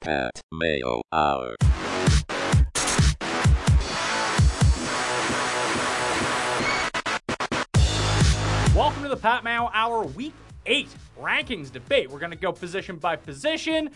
Pat Mayo Hour. Welcome to the Pat Mayo Hour Week 8 rankings debate. We're going to go position by position.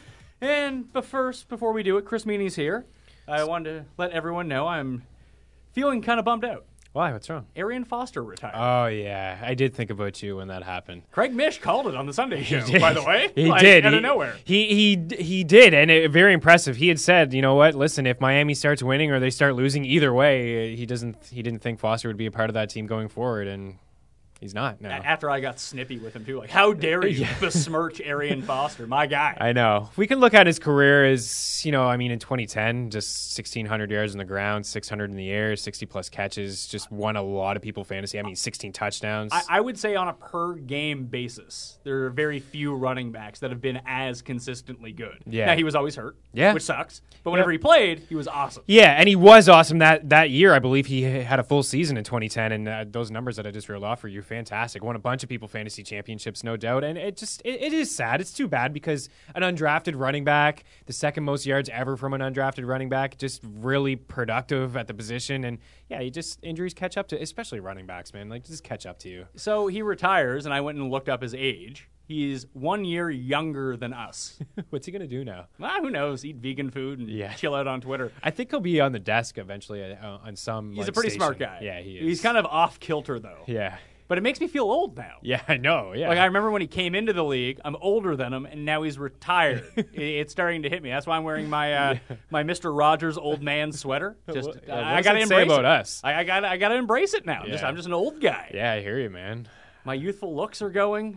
But first, before we do it, Chris Meany's here. I wanted to let everyone know I'm feeling kind of bummed out. Why? What's wrong? Arian Foster retired. Oh, yeah. I did think about you when that happened. Craig Mish called it on the Sunday show, did. by the way. He did. Out of nowhere. He did, and very impressive. He had said, you know what, listen, if Miami starts winning or they start losing, either way, he didn't think Foster would be a part of that team going forward, and he's not now. After I got snippy with him, too. Like, how dare you besmirch Arian Foster, my guy. I know. We can look at his career as, in 2010, just 1,600 yards on the ground, 600 in the air, 60-plus catches, just won a lot of people fantasy. 16 touchdowns. I would say on a per-game basis, there are very few running backs that have been as consistently good. Yeah. Now, he was always hurt, which sucks. But whenever he played, he was awesome. Yeah, and he was awesome that year. I believe he had a full season in 2010, and those numbers that I just reeled off for you, fantastic. Won a bunch of people fantasy championships, no doubt. And it is sad. It's too bad because an undrafted running back, the second most yards ever from an undrafted running back, just really productive at the position. And yeah, injuries catch up to, especially running backs, man. Like, just catch up to you. So he retires, and I went and looked up his age. He's 1 year younger than us. What's he going to do now? Well, who knows? Eat vegan food and chill out on Twitter. I think he'll be on the desk eventually on some. He's a pretty station. smart guy. Yeah, he is. He's kind of off kilter, though. Yeah. But it makes me feel old now. Yeah, I know. Yeah. Like, I remember when he came into the league, I'm older than him, and now he's retired. It's starting to hit me. That's why I'm wearing my my Mr. Rogers old man sweater. I got to embrace about it. Us? I got to embrace it now. Yeah. I'm just an old guy. Yeah, I hear you, man. My youthful looks are going.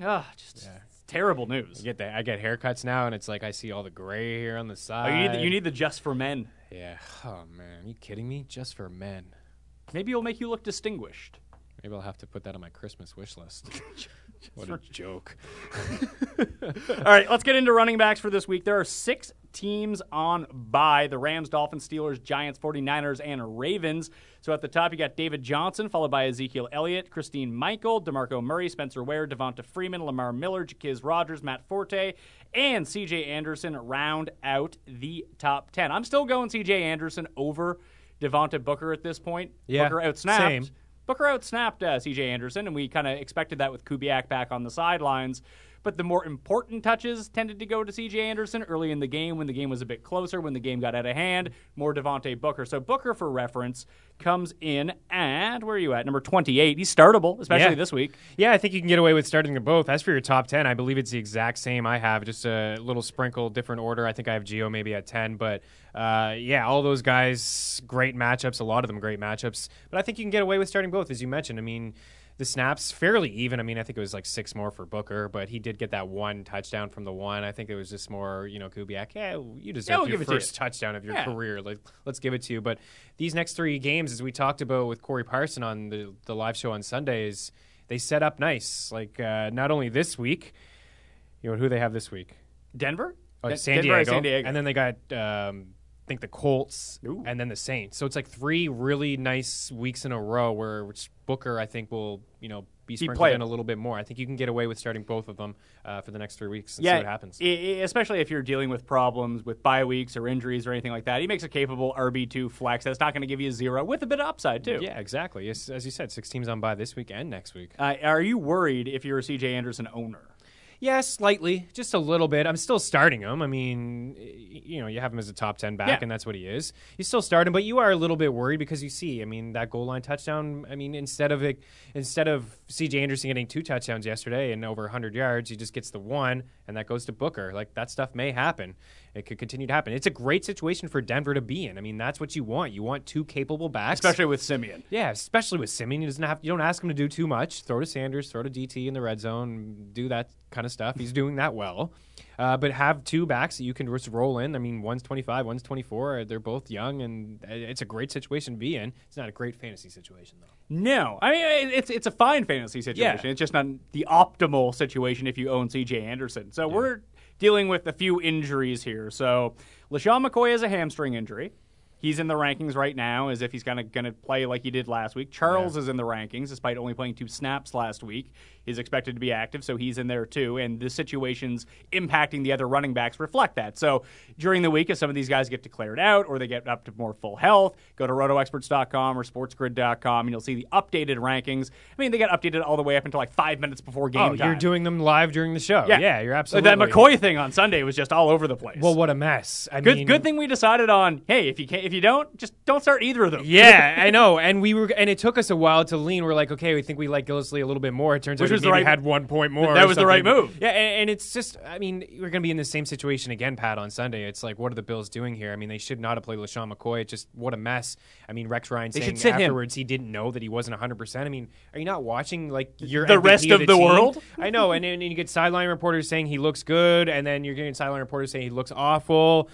Terrible news. I get haircuts now, and it's like I see all the gray here on the side. You need the Just for Men. Yeah. Oh man, are you kidding me? Just for Men. Maybe it'll make you look distinguished. Maybe I'll have to put that on my Christmas wish list. What a joke. All right, let's get into running backs for this week. There are 6 teams on bye: the Rams, Dolphins, Steelers, Giants, 49ers, and Ravens. So at the top, you got David Johnson, followed by Ezekiel Elliott, Christine Michael, DeMarco Murray, Spencer Ware, Devonta Freeman, Lamar Miller, Jaquiz Rogers, Matt Forte, and C.J. Anderson round out the top 10. I'm still going C.J. Anderson over Devonta Booker at this point. Yeah, Booker outsnapped. same. Booker outsnapped C.J. Anderson, and we kind of expected that with Kubiak back on the sidelines. But the more important touches tended to go to C.J. Anderson early in the game when the game was a bit closer, when the game got out of hand, more Devontae Booker. So Booker, for reference, comes in at, where are you at, number 28. He's startable, especially this week. Yeah, I think you can get away with starting them both. As for your top 10, I believe it's the exact same I have, just a little sprinkle, different order. I think I have Gio maybe at 10, but all those guys, great matchups, a lot of them great matchups. But I think you can get away with starting both, as you mentioned. I mean, the snaps, fairly even. I mean, I think it was like 6 more for Booker, but he did get that 1 touchdown from the 1. I think it was just more, Kubiak, you deserve your first touchdown of your career. Let's give it to you. But these next 3 games, as we talked about with Corey Parson on the live show on Sundays, they set up nice. Like, not only this week, who they have this week? Denver? San Diego. And then they got... I think the Colts and then the Saints. So it's like 3 really nice weeks in a row which Booker, I think, will, be sprinkled in a little bit more. I think you can get away with starting both of them for the next 3 weeks and see what happens. Especially if you're dealing with problems with bye weeks or injuries or anything like that. He makes a capable RB2 flex that's not going to give you 0 with a bit of upside, too. Yeah, exactly. As you said, 6 teams on bye this week and next week. Are you worried if you're a C.J. Anderson owner? Yeah, slightly, just a little bit. I'm still starting him. I mean, you have him as a top 10 back, and that's what he is. He's still starting, but you are a little bit worried because you see, that goal line touchdown. I mean, instead of C.J. Anderson getting 2 touchdowns yesterday and over 100 yards, he just gets the 1, and that goes to Booker. Like, that stuff may happen. It could continue to happen. It's a great situation for Denver to be in. I mean, that's what you want. You want 2 capable backs, especially with Simeon. Yeah, especially with Simeon. You don't ask him to do too much. Throw to Sanders, throw to DT in the red zone, do that kind of stuff. He's doing that well. But have 2 backs that you can just roll in. I mean, one's 25, one's 24. They're both young, and it's a great situation to be in. It's not a great fantasy situation, though. No. I mean, it's a fine fantasy situation. Yeah. It's just not the optimal situation if you own C.J. Anderson. So we're dealing with a few injuries here. So LaShawn McCoy has a hamstring injury. He's in the rankings right now as if he's going to play like he did last week. Charles is in the rankings despite only playing 2 snaps last week. He's expected to be active, so he's in there too. And the situations impacting the other running backs reflect that. So during the week, if some of these guys get declared out or they get up to more full health, go to rotoexperts.com or sportsgrid.com and you'll see the updated rankings. I mean, they got updated all the way up until like 5 minutes before game time. You're doing them live during the show. Yeah, you're absolutely. That McCoy thing on Sunday was just all over the place. Well, what a mess. Good thing we decided on, hey, if you don't, just don't start either of them. Yeah, I know. And it took us a while to lean. We're like, okay, we think we like Gillislee a little bit more. It turns out he had 1 point more. That was the right move. Yeah, and it's just, I mean, we're going to be in the same situation again, Pat, on Sunday. It's like, what are the Bills doing here? I mean, they should not have played LeSean McCoy. It's just, what a mess. I mean, Rex Ryan saying afterwards he didn't know that he wasn't 100%. I mean, are you not watching like the MVP rest of the team? world? I know, and then you get sideline reporters saying he looks good, and then you're getting sideline reporters saying he looks awful.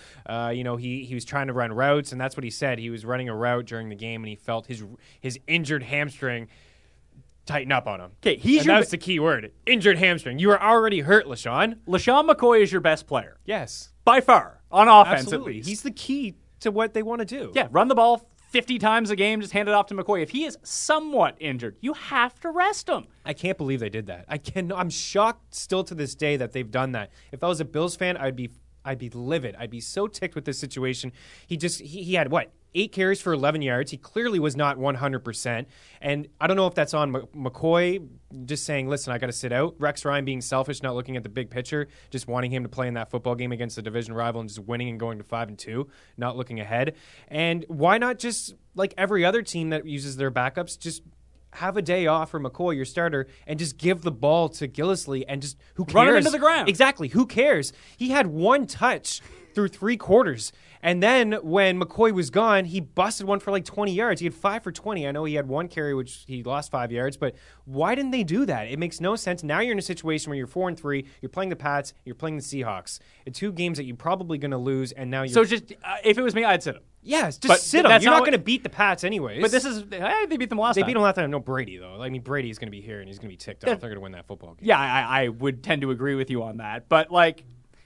He was trying to run routes, and that's what he said. He was running a route during the game, and he felt his injured hamstring tighten up on him. Okay, that's the key word. Injured hamstring. You are already hurt, LeSean. LeSean McCoy is your best player. Yes. By far. On offense, Absolutely. at least. He's the key to what they want to do. Yeah, run the ball 50 times a game, just hand it off to McCoy. If he is somewhat injured, you have to rest him. I can't believe they did that. I'm shocked still to this day that they've done that. If I was a Bills fan, I'd be livid. I'd be so ticked with this situation. He had what? 8 carries for 11 yards. He clearly was not 100%. And I don't know if that's on McCoy just saying, listen, I got to sit out. Rex Ryan being selfish, not looking at the big picture, just wanting him to play in that football game against the division rival and just winning and going to 5-2, not looking ahead. And why not just, like every other team that uses their backups, just have a day off for McCoy, your starter, and just give the ball to Gillislee and just, who cares? Run him into the ground. Exactly. Who cares? He had 1 touch through 3 quarters. And then when McCoy was gone, he busted one for like 20 yards. He had 5 for 20. I know he had 1 carry, which he lost 5 yards, but why didn't they do that? It makes no sense. Now you're in a situation where you're 4-3, you're playing the Pats, you're playing the Seahawks. 2 games that you're probably going to lose, and now you're... So just, if it was me, I'd sit him. Yes, just sit them. You're not going to beat the Pats anyways. But this is, they beat them last time. They beat them last time. No Brady, though. I mean, Brady's going to be here, and he's going to be ticked off. They're going to win that football game. Yeah, I would tend to agree with you on that. But, like,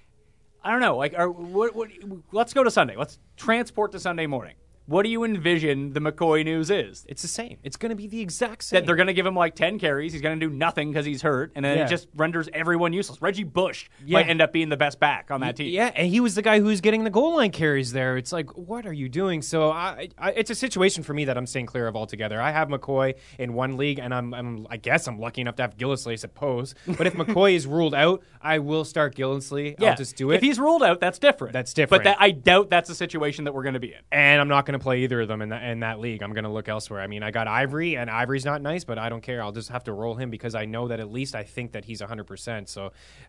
I don't know. Like, let's go to Sunday. Let's transport to Sunday morning. What do you envision the McCoy news is? It's the same. It's going to be the exact same. That they're going to give him like 10 carries. He's going to do nothing because he's hurt, and then it just renders everyone useless. Reggie Bush might end up being the best back on that team. Yeah, and he was the guy who was getting the goal line carries there. It's like, what are you doing? So it's a situation for me that I'm staying clear of altogether. I have McCoy in one league, and I guess I'm lucky enough to have Gillislee, I suppose. But if McCoy is ruled out, I will start Gillislee. Yeah. I'll just do it. If he's ruled out, that's different. That's different. But I doubt that's the situation that we're going to be in. And I'm not going to play either of them in that league. I'm going to look elsewhere. I mean, I got Ivory, and Ivory's not nice, but I don't care. I'll just have to roll him because I know that at least I think that he's 100%. So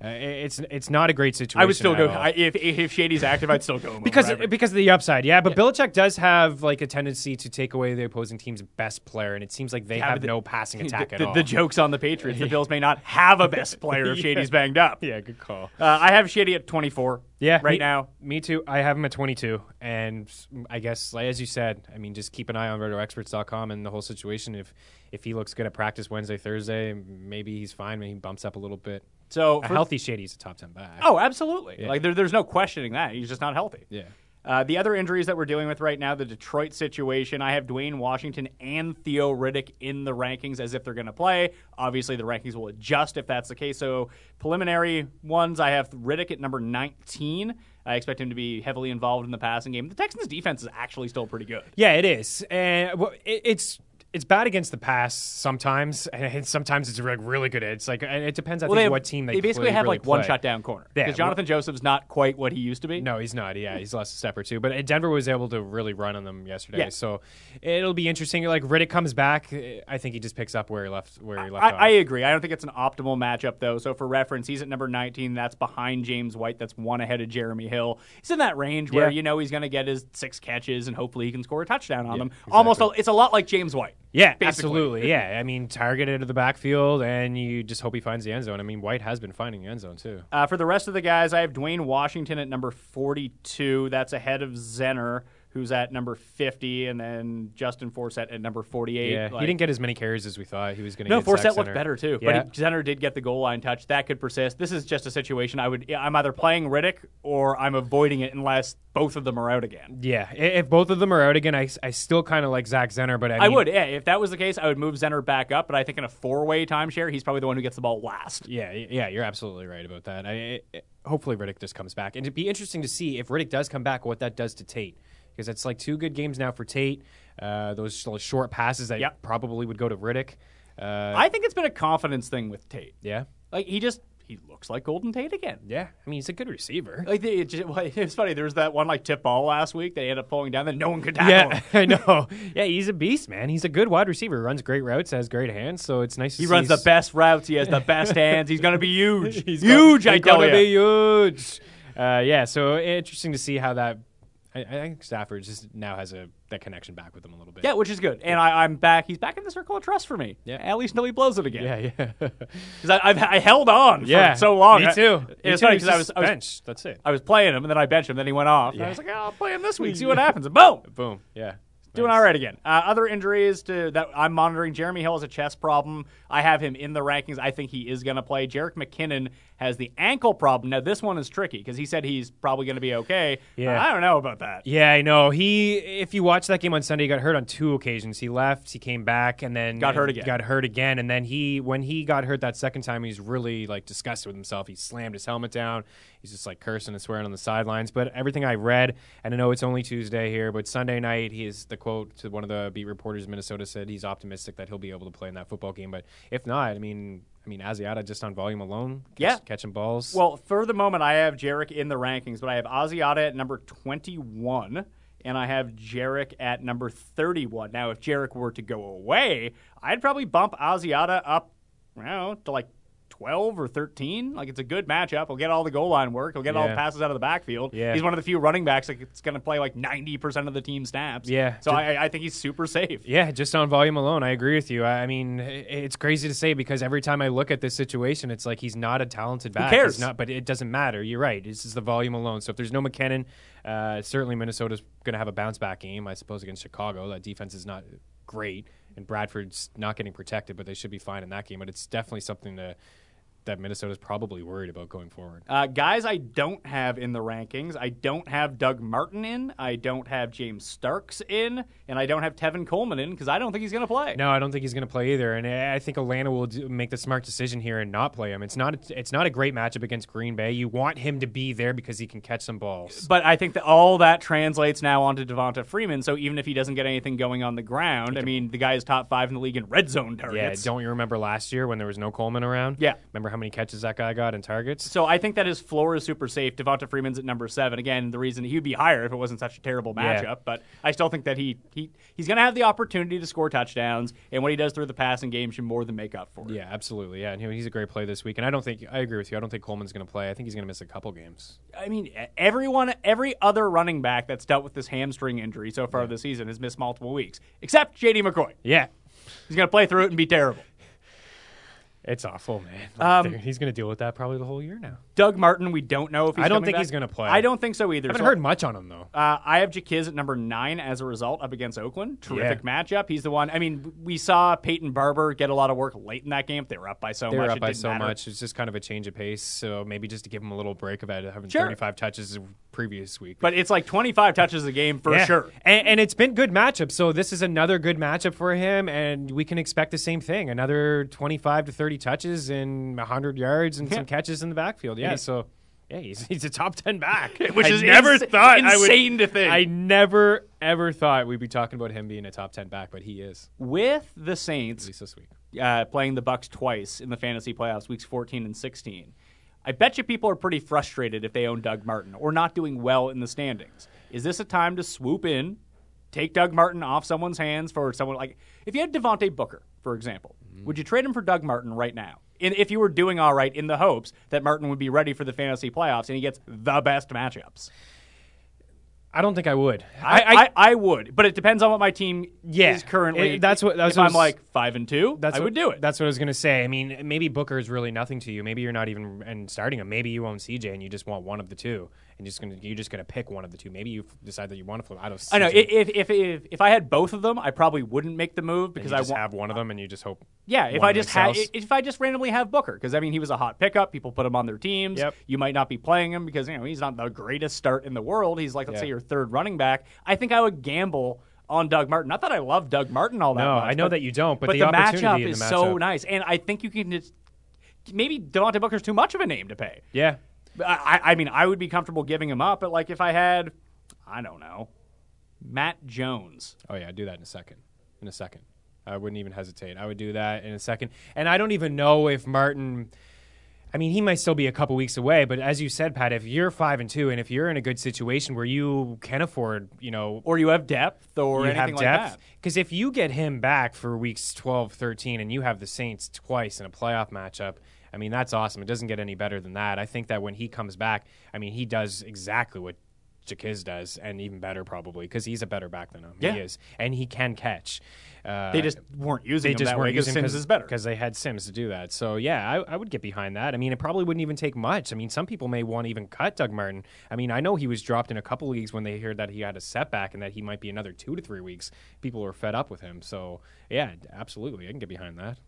it's not a great situation. I would still go. If Shady's active, I'd still go because of the upside. Yeah, but Belichick does have like a tendency to take away the opposing team's best player, and it seems like they have no passing attack at all. The joke's on the Patriots. The Bills may not have a best player if Shady's banged up. Yeah, good call. I have Shady at 24. Yeah, now. Me too. I have him at 22, and I guess, like, as you said, I mean, just keep an eye on RotoExperts.com and the whole situation. If he looks good at practice Wednesday, Thursday, maybe he's fine. Maybe he bumps up a little bit. So a healthy Shady's a top 10 back. Oh, absolutely. Yeah. Like there's no questioning that. He's just not healthy. Yeah. The other injuries that we're dealing with right now, the Detroit situation, I have Dwayne Washington and Theo Riddick in the rankings as if they're going to play. Obviously, the rankings will adjust if that's the case. So preliminary ones, I have Riddick at number 19. I expect him to be heavily involved in the passing game. The Texans' defense is actually still pretty good. Yeah, it is. And it's bad against the pass sometimes, and sometimes it's really good. It's like, and it depends, I think, what team they basically have really like one shutdown corner. Yeah, because Jonathan Joseph's not quite what he used to be. No, he's not. Yeah, he's lost a step or two. But Denver was able to really run on them yesterday. Yeah. So it'll be interesting. Like Riddick comes back, I think he just picks up where he left off. I agree. I don't think it's an optimal matchup, though. So for reference, he's at number 19. That's behind James White. That's one ahead of Jeremy Hill. He's in that range where he's going to get his 6 catches and hopefully he can score a touchdown on them. Exactly. It's a lot like James White. Yeah, basically. Absolutely. Yeah, I mean, targeted to the backfield, and you just hope he finds the end zone. I mean, White has been finding the end zone, too. For the rest of the guys, I have Dwayne Washington at number 42. That's ahead of Zenner, who's at number 50, and then Justin Forsett at number 48. Yeah, he didn't get as many carries as we thought he was going to No, get. Forsett looked better too, Yeah. but Center did get the goal line touch. That could persist. This is just a situation I'm either playing Riddick or I'm avoiding it unless both of them are out again. Yeah, if both of them are out again, I still kind of like Zach Zenner, but I would. Yeah, if that was the case, I would move Zenner back up, but I think in a 4-way timeshare, he's probably the one who gets the ball last. Yeah, you're absolutely right about that. Hopefully Riddick just comes back. And it'd be interesting to see if Riddick does come back, what that does to Tate. Because it's like 2 good games now for Tate. Those short passes that probably would go to Riddick. I think it's been a confidence thing with Tate. Yeah? Like, he looks like Golden Tate again. Yeah. I mean, he's a good receiver. Like it's funny. There was that one tip ball last week that he ended up pulling down that no one could tackle him. I know. Yeah, he's a beast, man. He's a good wide receiver. Runs great routes, has great hands, so it's nice to see. He runs the best routes. He has the best hands. He's going to be huge. He's huge, going I tell you. to be huge. So interesting to see how that. I think Stafford just now has that connection back with him a little bit. Yeah, which is good. And I'm back. He's back in the circle of trust for me. Yeah. At least until he blows it again. Yeah. Because I held on for so long. Me too. It's funny because I was bench. That's it. I was playing him, and then I benched him. Then he went off. And I was like, I'll play him this week. See what happens. And boom. Boom. Yeah. Doing all right again. Other injuries that I'm monitoring. Jeremy Hill has a chest problem. I have him in the rankings. I think he is going to play. Jerick McKinnon has the ankle problem. Now, this one is tricky because he said he's probably going to be okay. Yeah. I don't know about that. Yeah, I know. If you watch that game on Sunday, he got hurt on 2 occasions. He left, he came back, and then got hurt again. And then when he got hurt that second time, he's really disgusted with himself. He slammed his helmet down. He's just cursing and swearing on the sidelines. But everything I read, and I know it's only Tuesday here, but Sunday night, the quote to one of the beat reporters in Minnesota said he's optimistic that he'll be able to play in that football game. But if not, I mean, Asiata just on volume alone, catching balls. Well, for the moment, I have Jerick in the rankings, but I have Asiata at number 21, and I have Jerick at number 31. Now, if Jerick were to go away, I'd probably bump Asiata up, to 12 or 13. It's a good matchup. He'll get all the goal line work. He'll get all the passes out of the backfield. Yeah. He's one of the few running backs that's going to play 90% of the team snaps. Yeah. So I think he's super safe. Yeah, just on volume alone, I agree with you. I mean, it's crazy to say because every time I look at this situation, it's like he's not a talented back. Who cares? He's not, but it doesn't matter. You're right. This is the volume alone. So if there's no McKinnon, certainly Minnesota's going to have a bounce-back game, I suppose, against Chicago. That defense is not great, and Bradford's not getting protected, but they should be fine in that game. But it's definitely something that Minnesota's probably worried about going forward. Guys I don't have in the rankings. I don't have Doug Martin in. I don't have James Starks in. And I don't have Tevin Coleman in because I don't think he's going to play. No, I don't think he's going to play either. And I think Atlanta will make the smart decision here and not play him. It's not a great matchup against Green Bay. You want him to be there because he can catch some balls. But I think that all that translates now onto Devonta Freeman. So even if he doesn't get anything going on the ground, the guy is top 5 in the league in red zone targets. Yeah, don't you remember last year when there was no Coleman around? Yeah. Remember how many catches that guy got in targets? So I think that his floor is super safe. Devonta Freeman's at number 7. Again, the reason he would be higher if it wasn't such a terrible matchup. Yeah. But I still think that he's going to have the opportunity to score touchdowns, and what he does through the passing game should more than make up for it. Yeah, absolutely. Yeah, and he's a great play this week. And I agree with you. I don't think Coleman's going to play. I think he's going to miss a couple games. Every other running back that's dealt with this hamstring injury so far this season has missed multiple weeks, except J.D. McCoy. Yeah. He's going to play through it and be terrible. It's awful, man. He's going to deal with that probably the whole year now. Doug Martin, we don't know if he's I don't coming think back. he's going to play. I don't think so either. I haven't heard much on him, though. I have Jaquiz at number 9 as a result up against Oakland. Terrific matchup. He's the one. We saw Peyton Barber get a lot of work late in that game. They were up by so much. It's just kind of a change of pace. So maybe just to give him a little break about having 35 touches the previous week. But it's 25 touches a game for sure. And it's been good matchup. So this is another good matchup for him. And we can expect the same thing. Another 25 to 30 touches and 100 yards and some catches in the backfield. Yeah, so he's a top 10 back, which is insane to think. I never ever thought we'd be talking about him being a top 10 back, but he is. With the Saints, at least this week, playing the Bucs twice in the fantasy playoffs, weeks 14 and 16. I bet you people are pretty frustrated if they own Doug Martin or not doing well in the standings. Is this a time to swoop in, take Doug Martin off someone's hands for someone if you had Devontae Booker, for example, would you trade him for Doug Martin right now? If you were doing all right in the hopes that Martin would be ready for the fantasy playoffs and he gets the best matchups. I don't think I would. I would, but it depends on what my team is currently. If I'm 5-2, I would do it. That's what I was going to say. Maybe Booker is really nothing to you. Maybe you're not even starting him. Maybe you own CJ and you just want one of the two. and you're just gonna pick one of the two. Maybe you decide that you want to flip. I know. If I had both of them, I probably wouldn't make the move because I have one of them, and you just hope. Yeah, if I just randomly have Booker, because I mean he was a hot pickup. People put him on their teams. Yep. You might not be playing him because he's not the greatest start in the world. He's like let's say your third running back. I think I would gamble on Doug Martin. Not that I love Doug Martin all that much. No, I know that you don't, but the matchup is so nice, and I think you can just maybe Devontae Booker's too much of a name to pay. Yeah. I mean, I would be comfortable giving him up, but like if I had, I don't know, Matt Jones. Oh yeah, I'd do that in a second. I wouldn't even hesitate. I would do that in a second. And I don't even know if Martin. I mean, he might still be a couple weeks away, but as you said, Pat, if you're 5-2 and if you're in a good situation where you can afford, or you have depth or you anything have depth, like that. Because if you get him back for weeks 12, 13, and you have the Saints twice in a playoff matchup, I mean, that's awesome. It doesn't get any better than that. I think that when he comes back, I mean, he does exactly what Jaquiz does, and even better probably, because he's a better back than him. Yeah. He is, and he can catch. They just weren't using him that way because Sims is better. Because they had Sims to do that. So, yeah, I would get behind that. I mean, it probably wouldn't even take much. I mean, some people may want to even cut Doug Martin. I mean, I know he was dropped in a couple leagues when they heard that he had a setback and that he might be another 2 to 3 weeks. People were fed up with him. So, yeah, absolutely. I can get behind that.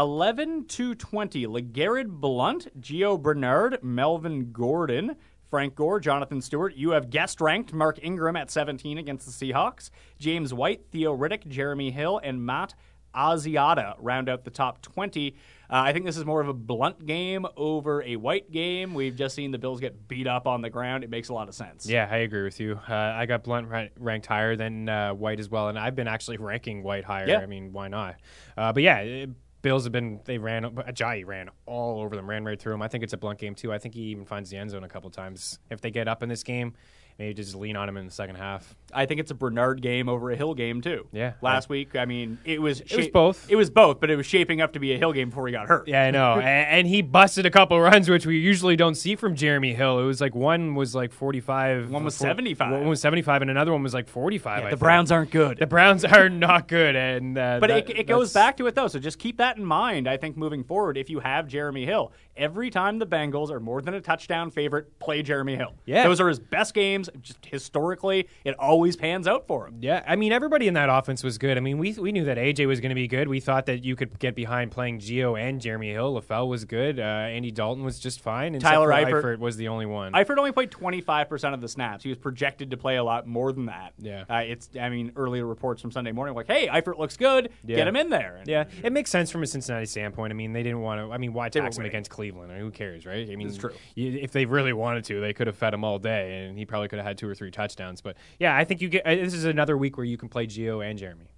11-20, LeGarrette Blount, Gio Bernard, Melvin Gordon, Frank Gore, Jonathan Stewart. You have guest-ranked Mark Ingram at 17 against the Seahawks. James White, Theo Riddick, Jeremy Hill, and Matt Asiata round out the top 20. I think this is more of a Blount game over a White game. We've just seen the Bills get beat up on the ground. It makes a lot of sense. Yeah, I agree with you. I got Blount ranked higher than White as well, and I've been actually ranking White higher. Yeah. I mean, why not? But yeah, Bills have been, Ajayi ran all over them, ran right through them. I think it's a Blount game too. I think he even finds the end zone a couple times. If they get up in this game, maybe just lean on him in the second half. I think it's a Bernard game over a Hill game too. Yeah. Last week, I mean, it was both. It was both, but it was shaping up to be a Hill game before he got hurt. Yeah, I know. And he busted a couple runs, which we usually don't see from Jeremy Hill. It was like one was like 45. One was 75. One was 75, and another one was like 45. Yeah, the Browns aren't good. The Browns are not good. And but it goes back to it, though, so just keep that in mind, I think, moving forward. If you have Jeremy Hill, every time the Bengals are more than a touchdown favorite, play Jeremy Hill. Yeah. Those are his best games. Just historically, it always pans out for him. Yeah, I mean, everybody in that offense was good. I mean, we knew that AJ was going to be good. We thought that you could get behind playing Gio and Jeremy Hill. LaFell was good. Andy Dalton was just fine. And Tyler Eifert was the only one. Eifert only played 25% of the snaps. He was projected to play a lot more than that. Yeah. Earlier reports from Sunday morning were like, hey, Eifert looks good. Yeah. Get him in there. And, yeah, it makes sense from a Cincinnati standpoint. I mean, they didn't want to. I mean, why tax him against Cleveland? I mean, who cares, right? I mean, it's true. If they really wanted to, they could have fed him all day, and he probably could have had 2 or 3 touchdowns. But yeah, I think you get. This is another week where you can play Gio and Jeremy.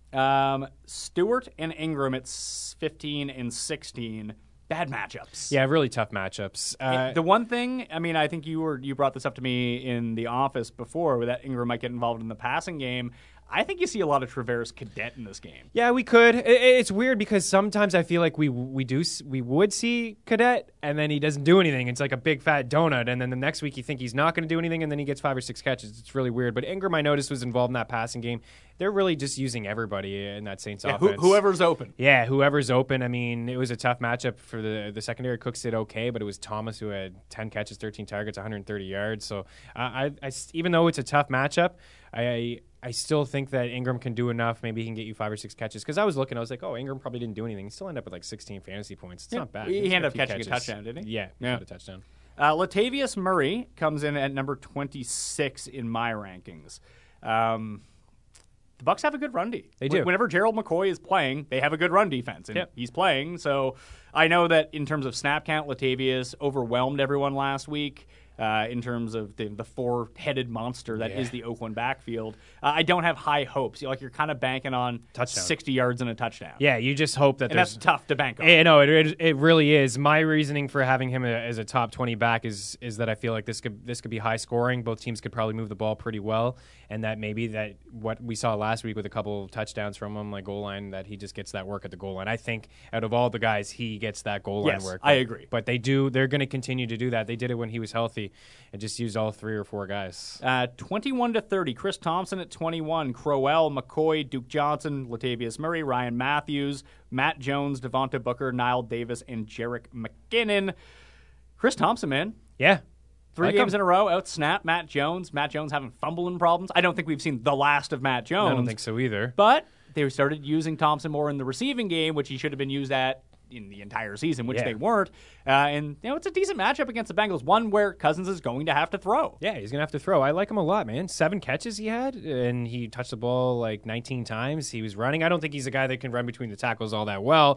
Stewart and Ingram at 15 and 16. Bad matchups. Yeah, really tough matchups. The one thing, I mean, I think you brought this up to me in the office before, that Ingram might get involved in the passing game. I think you see a lot of Traveris Cadet in this game. Yeah, we could. It's weird because sometimes I feel like we would see Cadet, and then he doesn't do anything. It's like a big fat donut, and then the next week you think he's not going to do anything, and then he gets 5 or 6 catches. It's really weird. But Ingram, I noticed, was involved in that passing game. They're really just using everybody in that Saints offense. Whoever's open. Yeah, whoever's open. I mean, it was a tough matchup for the secondary. Cooks did okay, but it was Thomas who had 10 catches, 13 targets, 130 yards. So I even though it's a tough matchup, I still think that Ingram can do enough. Maybe he can get you 5 or 6 catches. Because I was looking, I was like, oh, Ingram probably didn't do anything. He still ended up with like 16 fantasy points. It's not bad. He ended up catching a touchdown, didn't he? Yeah, he had a touchdown. Latavius Murray comes in at number 26 in my rankings. The Bucs have a good run D. They do. Whenever Gerald McCoy is playing, they have a good run defense, and he's playing. So I know that in terms of snap count, Latavius overwhelmed everyone last week. In terms of the 4-headed monster that is the Oakland backfield. I don't have high hopes. You're kind of banking on touchdown. 60 yards and a touchdown. Yeah, you just hope that that's tough to bank on. No, it really is. My reasoning for having him as a top 20 back is that I feel like this could be high scoring. Both teams could probably move the ball pretty well, and that maybe that what we saw last week with a couple of touchdowns from him, like goal line, that he just gets that work at the goal line. I think out of all the guys, he gets that goal line work. I agree. But they're going to continue to do that. They did it when he was healthy, and just used all 3 or 4 guys. 21-30. Chris Thompson at 21. Crowell, McCoy, Duke Johnson, Latavius Murray, Ryan Matthews, Matt Jones, Devonta Booker, Niall Davis, and Jerick McKinnon. Chris Thompson, man. Yeah. Three games in a row, out-snap Matt Jones. Matt Jones having fumbling problems. I don't think we've seen the last of Matt Jones. I don't think so either. But they started using Thompson more in the receiving game, which he should have been used at in the entire season, which they weren't. And it's a decent matchup against the Bengals, one where Cousins is going to have to throw. Yeah, he's going to have to throw. I like him a lot, man. 7 catches he had, and he touched the ball like 19 times. He was running. I don't think he's a guy that can run between the tackles all that well,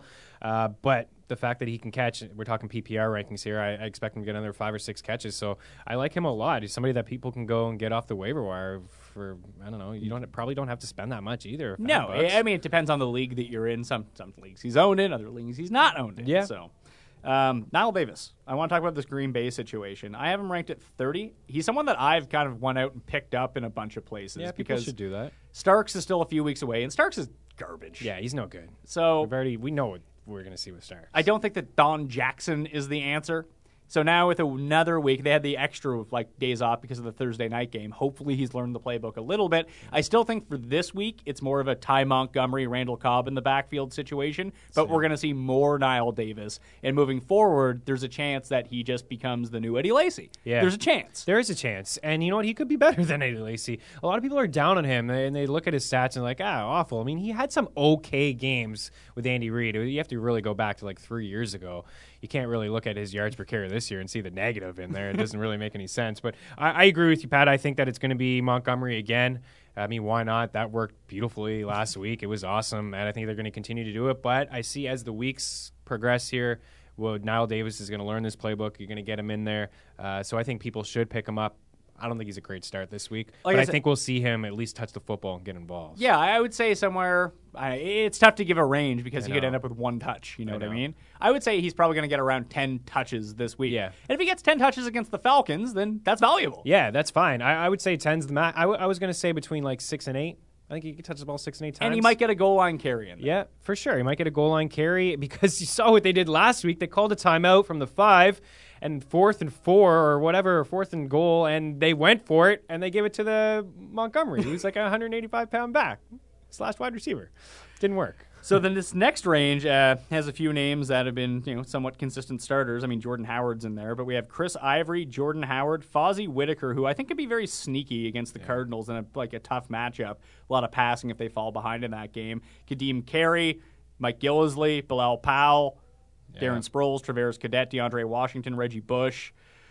but the fact that he can catch, we're talking PPR rankings here, I expect him to get another 5 or 6 catches. So I like him a lot. He's somebody that people can go and get off the waiver wire for, I don't know, you probably don't have to spend that much either. No, I mean, it depends on the league that you're in. Some leagues he's owned in, other leagues he's not owned in. Yeah. So, Niall Davis, I want to talk about this Green Bay situation. I have him ranked at 30. He's someone that I've kind of went out and picked up in a bunch of places. Yeah, people because should do that. Starks is still a few weeks away, and Starks is garbage. Yeah, he's no good. So We know what we're going to see with Starks. I don't think that Don Jackson is the answer. So now with another week, they had the extra days off because of the Thursday night game. Hopefully he's learned the playbook a little bit. I still think for this week, it's more of a Ty Montgomery, Randall Cobb in the backfield situation, but we're going to see more Niall Davis. And moving forward, there's a chance that he just becomes the new Eddie Lacy. Yeah. There's a chance. There is a chance. And you know what? He could be better than Eddie Lacy. A lot of people are down on him, and they look at his stats and like, awful. I mean, he had some okay games with Andy Reid. You have to really go back to 3 years ago. You can't really look at his yards per carry this year and see the negative in there. It doesn't really make any sense. But I agree with you, Pat. I think that it's going to be Montgomery again. I mean, why not? That worked beautifully last week. It was awesome, and I think they're going to continue to do it. But I see as the weeks progress here, Niall Davis is going to learn this playbook. You're going to get him in there. So I think people should pick him up. I don't think he's a great start this week, but I think we'll see him at least touch the football and get involved. Yeah, I would say somewhere. It's tough to give a range because he could end up with 1 touch. You know what I mean? I would say he's probably going to get around 10 touches this week. Yeah. And if he gets 10 touches against the Falcons, then that's valuable. Yeah, that's fine. I would say 10's the max. I was going to say between 6 and 8. I think he could touch the ball 6 and 8 times. And he might get a goal line carry in there. Yeah, for sure. He might get a goal line carry because you saw what they did last week. They called a timeout from the 5 and 4th and 4 or whatever, 4th and goal, and they went for it, and they gave it to the Montgomery, who's like a 185-pound back / wide receiver. Didn't work. So then this next range has a few names that have been, somewhat consistent starters. I mean, Jordan Howard's in there, but we have Chris Ivory, Jordan Howard, Fozzie Whitaker, who I think could be very sneaky against the Cardinals in a tough matchup. A lot of passing if they fall behind in that game. Kadeem Carey, Mike Gillisley, Bilal Powell, Darren Sproles, Traveris Cadet, DeAndre Washington, Reggie Bush.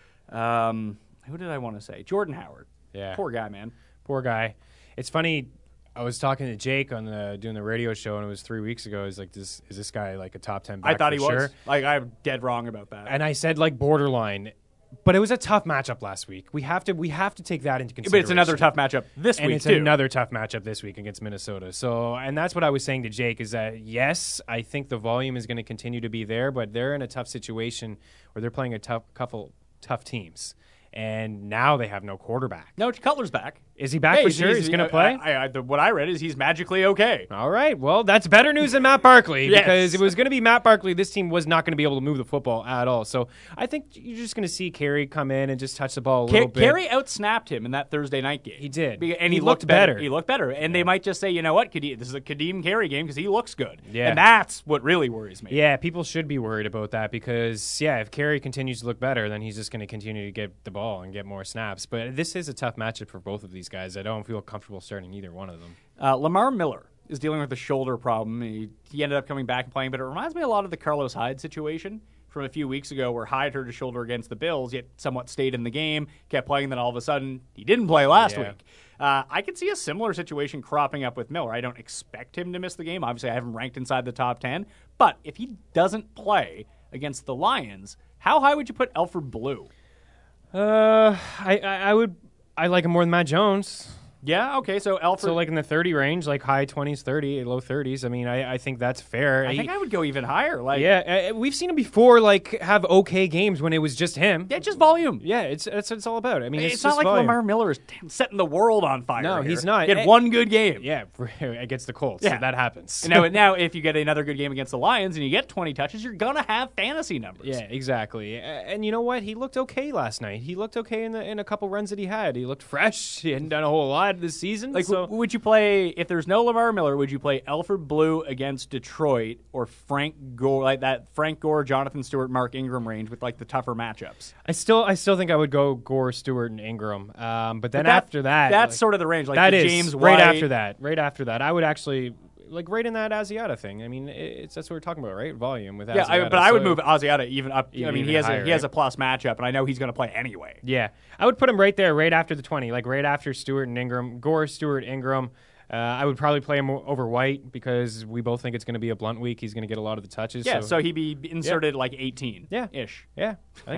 Who did I want to say? Jordan Howard. Yeah. Poor guy, man. Poor guy. It's funny. I was talking to Jake on doing the radio show, and it was 3 weeks ago. He's like, is this guy like a top 10 back? I thought he sure? was. I'm dead wrong about that. And I said borderline. But it was a tough matchup last week. We have to take that into consideration. But it's another tough matchup this week, and it's too. another tough matchup this week against Minnesota. So, and that's what I was saying to Jake is that, yes, I think the volume is going to continue to be there, but they're in a tough situation where they're playing a couple tough teams. And now they have no quarterback. No, Cutler's back. Is he back for sure? He's going to play? What I read is he's magically okay. All right. Well, that's better news than Matt Barkley Yes. because if it was going to be Matt Barkley, this team was not going to be able to move the football at all. So I think you're just going to see Carey come in and just touch the ball a little bit. Carey outsnapped him in that Thursday night game. He did. And he looked better. He looked better. And they might just say, you know what, this is a Kadeem Carey game because he looks good. Yeah. And that's what really worries me. Yeah, people should be worried about that because, if Carey continues to look better, then he's just going to continue to get the ball and get more snaps. But this is a tough matchup for both of these guys. I don't feel comfortable starting either one of them. Lamar Miller is dealing with a shoulder problem. He ended up coming back and playing, but it reminds me a lot of the Carlos Hyde situation from a few weeks ago where Hyde hurt his shoulder against the Bills, yet somewhat stayed in the game, kept playing, then all of a sudden he didn't play last week. I could see a similar situation cropping up with Miller. I don't expect him to miss the game. Obviously, I have him ranked inside the top 10. But if he doesn't play against the Lions, how high would you put Alfred Blue? I like him more than Matt Jones. Yeah, okay, so Alfred... So, in the 30 range, high 20s, 30, low 30s. I mean, I think that's fair. I think I would go even higher. We've seen him before, have okay games when it was just him. Yeah, just volume. Yeah, that's what it's all about. I mean, it's just not like volume. Lamar Miller is setting the world on fire. No, here. he's not. He had one good game. Yeah, against the Colts. Yeah. So that happens. Now, if you get another good game against the Lions and you get 20 touches, you're going to have fantasy numbers. Yeah, exactly. And you know what? He looked okay last night. He looked okay in a couple runs that he had. He looked fresh. He hadn't done a whole lot. had this season. Like, so would you play, if there's no Lamar Miller, would you play Alfred Blue against Detroit or Frank Gore, like that Frank Gore, Jonathan Stewart, Mark Ingram range with like the tougher matchups? I still think I would go Gore, Stewart, and Ingram. But then after that, that's sort of the range. Like that the is James White. Right after that, I would actually like right in that Asiata thing. I mean, that's what we're talking about, right? Volume with Asiata. Yeah, but I would move Asiata even up. I mean, even he has higher, he has a plus matchup, and I know he's going to play anyway. Yeah, I would put him right there, right after the 20, like right after Stewart and Ingram. Gore, Stewart, Ingram. I would probably play him over White because we both think it's going to be a blunt week. He's going to get a lot of the touches. Yeah, so he'd be inserted like 18 ish. Yeah.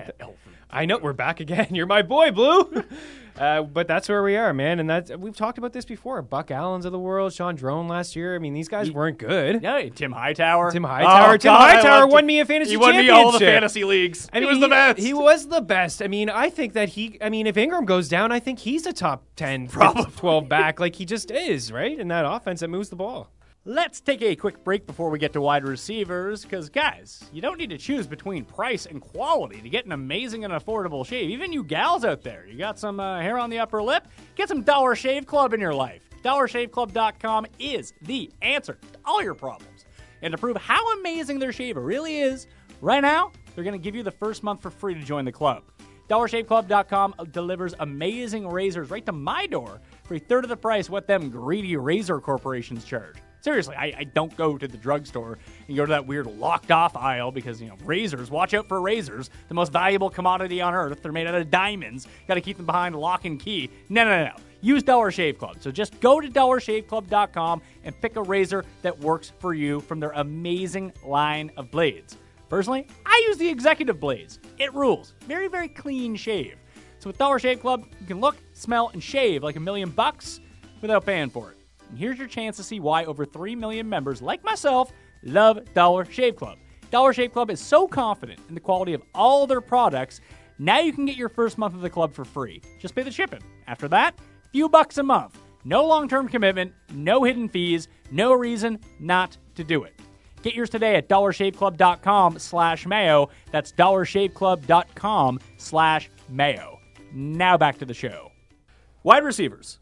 I know, we're back again. You're my boy, Blue. But that's where we are, man. And we've talked about this before. Buck Allen's of the world, Sean Drone last year. I mean, these guys weren't good. Yeah, Tim Hightower. Tim Hightower won me a fantasy championship. He won me all the fantasy leagues. He was the best. He was the best. I mean, I think that if Ingram goes down, I think he's a top 10, 12 back. Like, he just is, right? In that offense that moves the ball. Let's take a quick break before we get to wide receivers, because, guys, you don't need to choose between price and quality to get an amazing and affordable shave. Even you gals out there, you got some hair on the upper lip? Get some Dollar Shave Club in your life. DollarShaveClub.com is the answer to all your problems. And to prove how amazing their shaver really is, right now, they're going to give you the first month for free to join the club. DollarShaveClub.com delivers amazing razors right to my door for a third of the price what them greedy razor corporations charge. Seriously, I don't go to the drugstore and go to that weird locked-off aisle because, razors, watch out for razors, the most valuable commodity on earth. They're made out of diamonds. Got to keep them behind lock and key. No. Use Dollar Shave Club. So just go to DollarShaveClub.com and pick a razor that works for you from their amazing line of blades. Personally, I use the Executive Blades. It rules. Very, very clean shave. So with Dollar Shave Club, you can look, smell, and shave like $1 million without paying for it. And here's your chance to see why over 3 million members like myself love Dollar Shave Club. Dollar Shave Club is so confident in the quality of all their products, now you can get your first month of the club for free. Just pay the shipping. After that, few bucks a month. No long-term commitment, no hidden fees, no reason not to do it. Get yours today at DollarShaveClub.com/mayo. That's DollarShaveClub.com/mayo. Now back to the show. Wide receivers.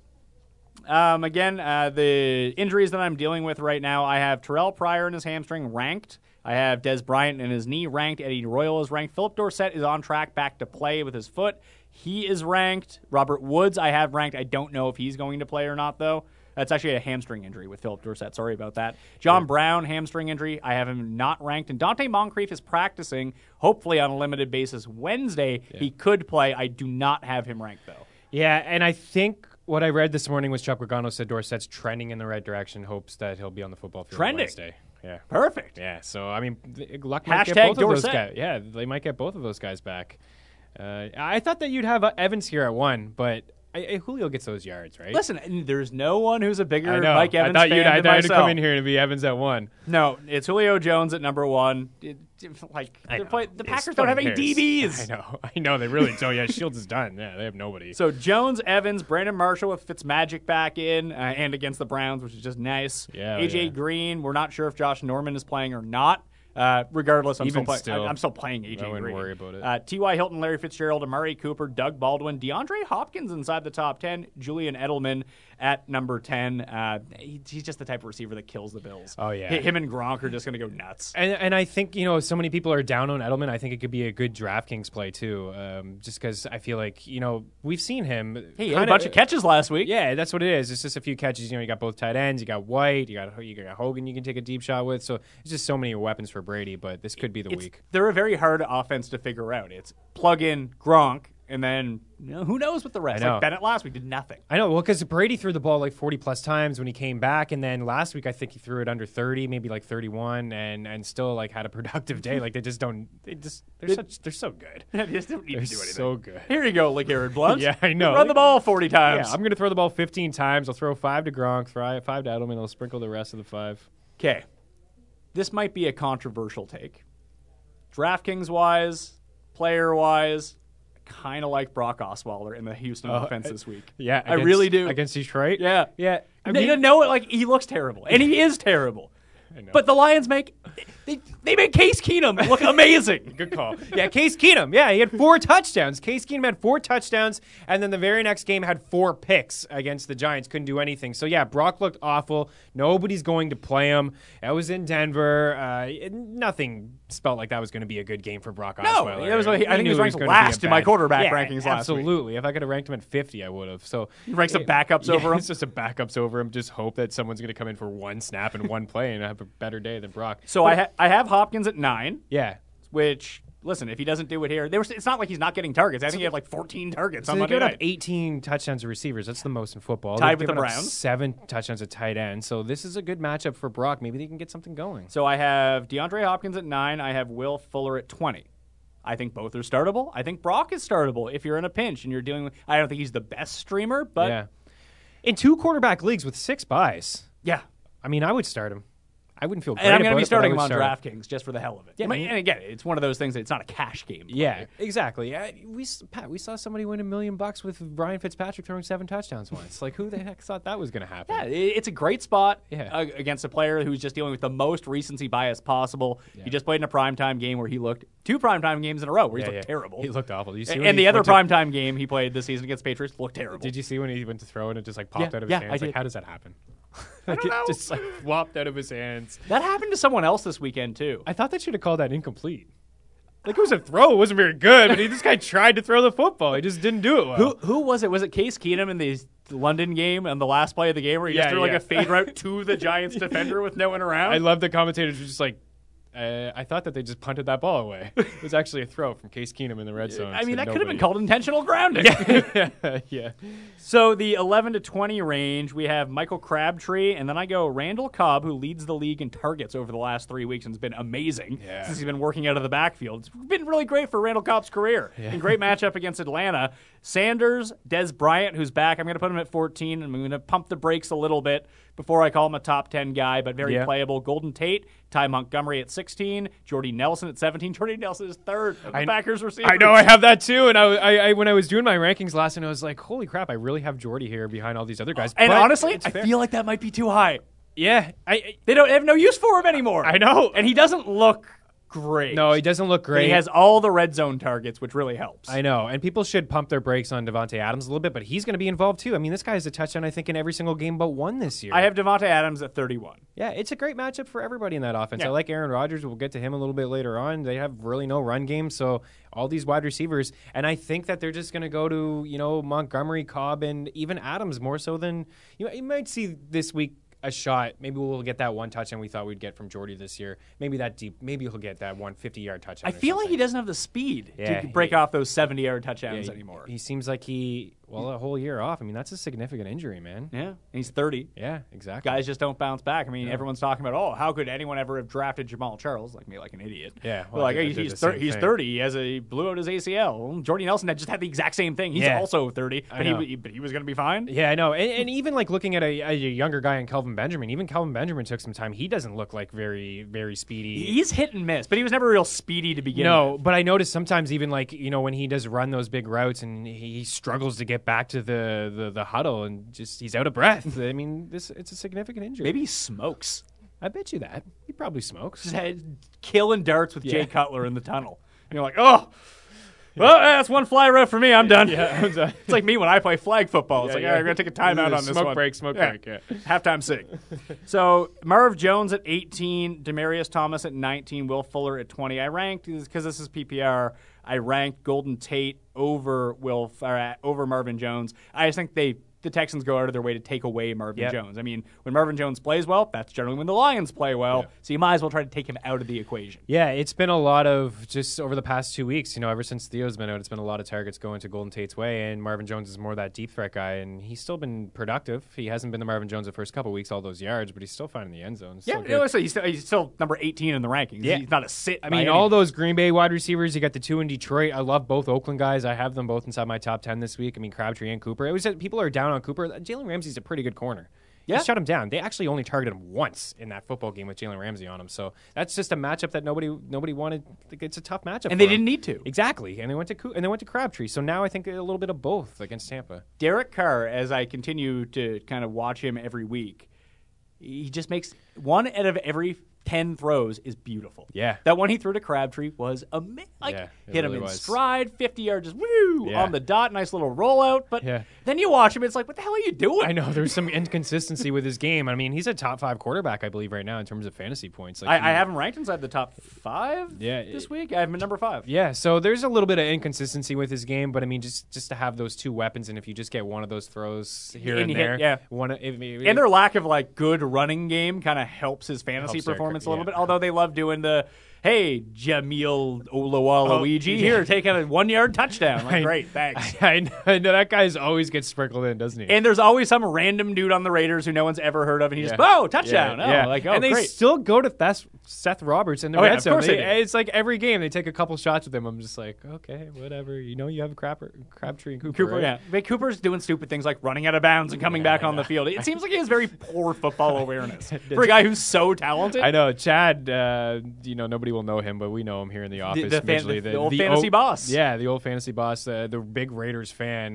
The injuries that I'm dealing with right now, I have Terrell Pryor in his hamstring ranked. I have Des Bryant in his knee ranked. Eddie Royal is ranked. Philip Dorsett is on track back to play with his foot. He is ranked. Robert Woods I have ranked. I don't know if he's going to play or not, though. That's actually a hamstring injury with Philip Dorsett. Sorry about that. John Brown, hamstring injury. I have him not ranked. And Dante Moncrief is practicing, hopefully on a limited basis, Wednesday. Yeah. He could play. I do not have him ranked, though. Yeah, and I think what I read this morning was Chuck Pagano said Dorsett's trending in the right direction, hopes that he'll be on the football field on Wednesday. Yeah. Perfect. Yeah, so, I mean, luck might get both Dorsett. of those guys. Yeah, they might get both of those guys back. I thought that you'd have Evans here at 1, but Julio gets those yards, right? Listen, there's no one who's a bigger Mike Evans fan than I thought you'd myself. come in here to be Evans at 1. No, it's Julio Jones at number 1. The Packers don't have any DBs. I know. They really don't. Yeah, Shields is done. Yeah, they have nobody. So Jones, Evans, Brandon Marshall with Fitzmagic back in and against the Browns, which is just nice. Yeah, AJ Green, we're not sure if Josh Norman is playing or not. Regardless, I'm still playing AJ Green. I wouldn't worry about it. T.Y. Hilton, Larry Fitzgerald, Amari Cooper, Doug Baldwin, DeAndre Hopkins inside the top 10, Julian Edelman at number 10. He's just the type of receiver that kills the Bills. Oh, yeah. Him and Gronk are just going to go nuts. And I think, so many people are down on Edelman. I think it could be a good DraftKings play, too, just because I feel like, we've seen him. He had a bunch of catches last week. Yeah, that's what it is. It's just a few catches. You got both tight ends. You got White. You got Hogan you can take a deep shot with. So it's just so many weapons for Brady, but this could be the week. They're a very hard offense to figure out. It's plug in Gronk, and then who knows with the rest. Like Bennett last week did nothing. I know, well, because Brady threw the ball like 40-plus times when he came back, and then last week I think he threw it under 30, maybe like 31, and still like had a productive day. Like they're so good. They just don't need to do anything. So good. Here you go, LeGarrette Blunt. Yeah, I know. Run the ball 40 times. Yeah, I'm going to throw the ball 15 times. I'll throw 5 to Gronk, 5 to Edelman. I'll sprinkle the rest of the 5. Okay. This might be a controversial take. DraftKings-wise, player-wise, I kind of like Brock Osweiler in the Houston offense this week. Yeah, I really do. Against Detroit? Yeah. I mean, he looks terrible, and he is terrible. I know. But the Lions They made Case Keenum look amazing. Good call. Yeah, Case Keenum. Yeah, he had 4 touchdowns. Case Keenum had 4 touchdowns, and then the very next game had 4 picks against the Giants. Couldn't do anything. So, yeah, Brock looked awful. Nobody's going to play him. That was in Denver. Nothing spelt like that was going to be a good game for Brock Osweiler. No, I think he was ranked last in my quarterback rankings last week. Absolutely. If I could have ranked him at 50, I would have. So he ranks some backups over him. It's just some backups over him. Just hope that someone's going to come in for one snap and one play and have a better day than Brock. So I have Hopkins at 9. Yeah. Which, listen, if he doesn't do it here, it's not like he's not getting targets. I think he had like 14 targets on They Monday gave up night. 18 touchdowns to receivers. That's the most in football. Tied They've with the given up Browns. 7 touchdowns at tight end. So this is a good matchup for Brock. Maybe they can get something going. So I have DeAndre Hopkins at 9. I have Will Fuller at 20. I think both are startable. I think Brock is startable if you're in a pinch and you're dealing with. I don't think he's the best streamer, but Yeah. In 2 quarterback leagues with 6 buys, yeah. I mean, I would start him. I wouldn't feel great And I'm going to about be it, but starting I him on would start him. DraftKings just for the hell of it. Yeah, And again, it's one of those things that it's not a cash game. Yeah, exactly. Pat, we saw somebody win $1 million with Ryan Fitzpatrick throwing 7 touchdowns once. Like, who the heck thought that was going to happen? Yeah, it's a great spot Yeah. against a player who's just dealing with the most recency bias possible. He just played in a primetime game where he looked 2 primetime games in a row where he looked terrible. He looked awful. You see when And he the other went to- primetime game he played this season against Patriots looked terrible. Did you see when he went to throw and it just like popped Yeah, out of his yeah, hands? I did. Like, how does that happen? I don't know. It just like flopped out of his hands. That happened to someone else this weekend too. I thought they should have called that incomplete. Like, it was a throw. It wasn't very good, but this guy tried to throw the football. He just didn't do it well. Who was it? Was it Case Keenum in the London game on the last play of the game where he just threw like a fade route to the Giants defender with no one around? I love the commentators were just like, I thought that they just punted that ball away. It was actually a throw from Case Keenum in the red zone. I mean, So that could have been nobody- called intentional grounding. yeah. So the 11 to 20 range, we have Michael Crabtree, and then I go Randall Cobb, who leads the league in targets over the last 3 weeks and has been amazing since he's been working out of the backfield. It's been really great for Randall Cobb's career. And great matchup against Atlanta. Sanders, Des Bryant, who's back. I'm going to put him at 14, and I'm going to pump the brakes a little bit before I call him a top 10 guy, but very playable. Golden Tate, Ty Montgomery at 16, Jordy Nelson at 17. Jordy Nelson is third of the Packers receivers. I know I have that too, and I when I was doing my rankings last night, I was like, "Holy crap! I really have Jordy here behind all these other guys." And But honestly, it's I fair. feel like that might be too high. yeah, They have no use for him anymore. I know. And he doesn't look great. no, he doesn't look But great. he has all the red zone targets, which really helps. I know, and people should pump their brakes on Devontae Adams a little bit, but he's going to be involved too. I mean, this guy has a touchdown, I think, in every single game but one this year. I have Devontae Adams at 31. Yeah, it's a great matchup for everybody in that offense. Yeah. I like Aaron Rodgers. We'll get to him a little bit later on. They have really no run game, so all these wide receivers, and I think that they're just going to go to Montgomery, Cobb, and even Adams more so than you might see this week. A shot. Maybe we'll get that one touchdown we thought we'd get from Jordy this year. Maybe that deep. Maybe he'll get that 150-yard touchdown. I feel like he doesn't have the speed Yeah, to break off those 70-yard Yeah, touchdowns anymore. He seems like a whole year off. I mean, that's a significant injury, man. Yeah, and he's 30. Yeah, exactly. Guys just don't bounce back. I mean, everyone's talking about, how could anyone ever have drafted Jamal Charles? Like me, like an idiot. Yeah, Well, well, like I he's did the same he's thing. 30. He blew out his ACL. Well, Jordy Nelson had just had the exact same thing. He's Yeah. also 30, I but know. he was going to be fine. Yeah, I know. And even like looking at a younger guy in Kelvin Benjamin, even Kelvin Benjamin took some time. He doesn't look like very, very speedy. He's hit and miss, but he was never real speedy to begin No, with. but I noticed sometimes even like, when he does run those big routes and he struggles to get back to the huddle and just he's out of breath. I mean, it's a significant injury. Maybe he smokes. I bet you that. He probably smokes. Just had killing darts with Jay Cutler in the tunnel. And you're like, well, that's one fly route for me. I'm done. Yeah, I'm done. It's like me when I play flag football. It's Yeah, like, yeah. all right, we're going to take a timeout on this Smoke one. break, smoke break, yeah. Halftime sig. So Marv Jones at 18, Demarius Thomas at 19, Will Fuller at 20. I ranked, because this is PPR, I ranked Golden Tate over Marvin Jones. I just think the Texans go out of their way to take away Marvin Yep. Jones. I mean, when Marvin Jones plays well, that's generally when the Lions play well. Yeah. So you might as well try to take him out of the equation. Yeah, it's been a lot of just over the past 2 weeks, ever since Theo's been out, it's been a lot of targets going to Golden Tate's way, and Marvin Jones is more that deep threat guy, and he's still been productive. He hasn't been the Marvin Jones the first couple weeks, all those yards, but he's still finding the end zone. It's still good. So he's still number 18 in the rankings. Yeah. He's not a sit. I mean, all those Green Bay wide receivers, you got the 2 in Detroit. I love both Oakland guys. I have them both inside my top 10 this week. I mean, Crabtree and Cooper. It was that people are down on Cooper. Jalen Ramsey's a pretty good corner. Yeah. He shut him down. They actually only targeted him once in that football game with Jalen Ramsey on him. So that's just a matchup that nobody wanted. It's a tough matchup, And for they him. didn't need to. Exactly, and they went to Crabtree. So now I think a little bit of both against Tampa. Derek Carr, as I continue to kind of watch him every week, he just makes 1 out of every 10 throws is beautiful. Yeah. That one he threw to Crabtree was amazing. Yeah, it hit him really in was. stride, 50 yards, just woo, Yeah. on the dot, nice little rollout. But Yeah. then you watch him, it's like, what the hell are you doing? I know there's some inconsistency with his game. I mean, he's a top 5 quarterback, I believe, right now in terms of fantasy points. Like I have him ranked inside the top 5 Yeah, this week. I have him at number 5. Yeah, so there's a little bit of inconsistency with his game, but I mean, just to have those two weapons, and if you just get one of those throws here And and you hit- there, yeah. and And their lack of like good running game kind of helps his fantasy Helps their- performance a little yeah. bit. Although they love doing the, hey, Jamil Oluwaluigi, yeah. here, take a 1-yard touchdown. Like, great, thanks. I know that guy's always gets sprinkled in, doesn't he? And there's always some random dude on the Raiders who no one's ever heard of, and he just, oh, touchdown. Yeah. Oh, like, oh, and they great. still go to Seth Roberts in the Oh, yeah, red of zone. course they do. It's like every game they take a couple shots with him. I'm just like, okay, whatever. You know, you have Crabtree and Cooper. Cooper, right? yeah. But Cooper's doing stupid things like running out of bounds and coming back on the field. It seems like he has very poor football awareness for a guy who's so talented. I know Chad. Nobody will know him, but we know him here in the office. the old fantasy boss. Yeah, the old fantasy boss, the big Raiders fan.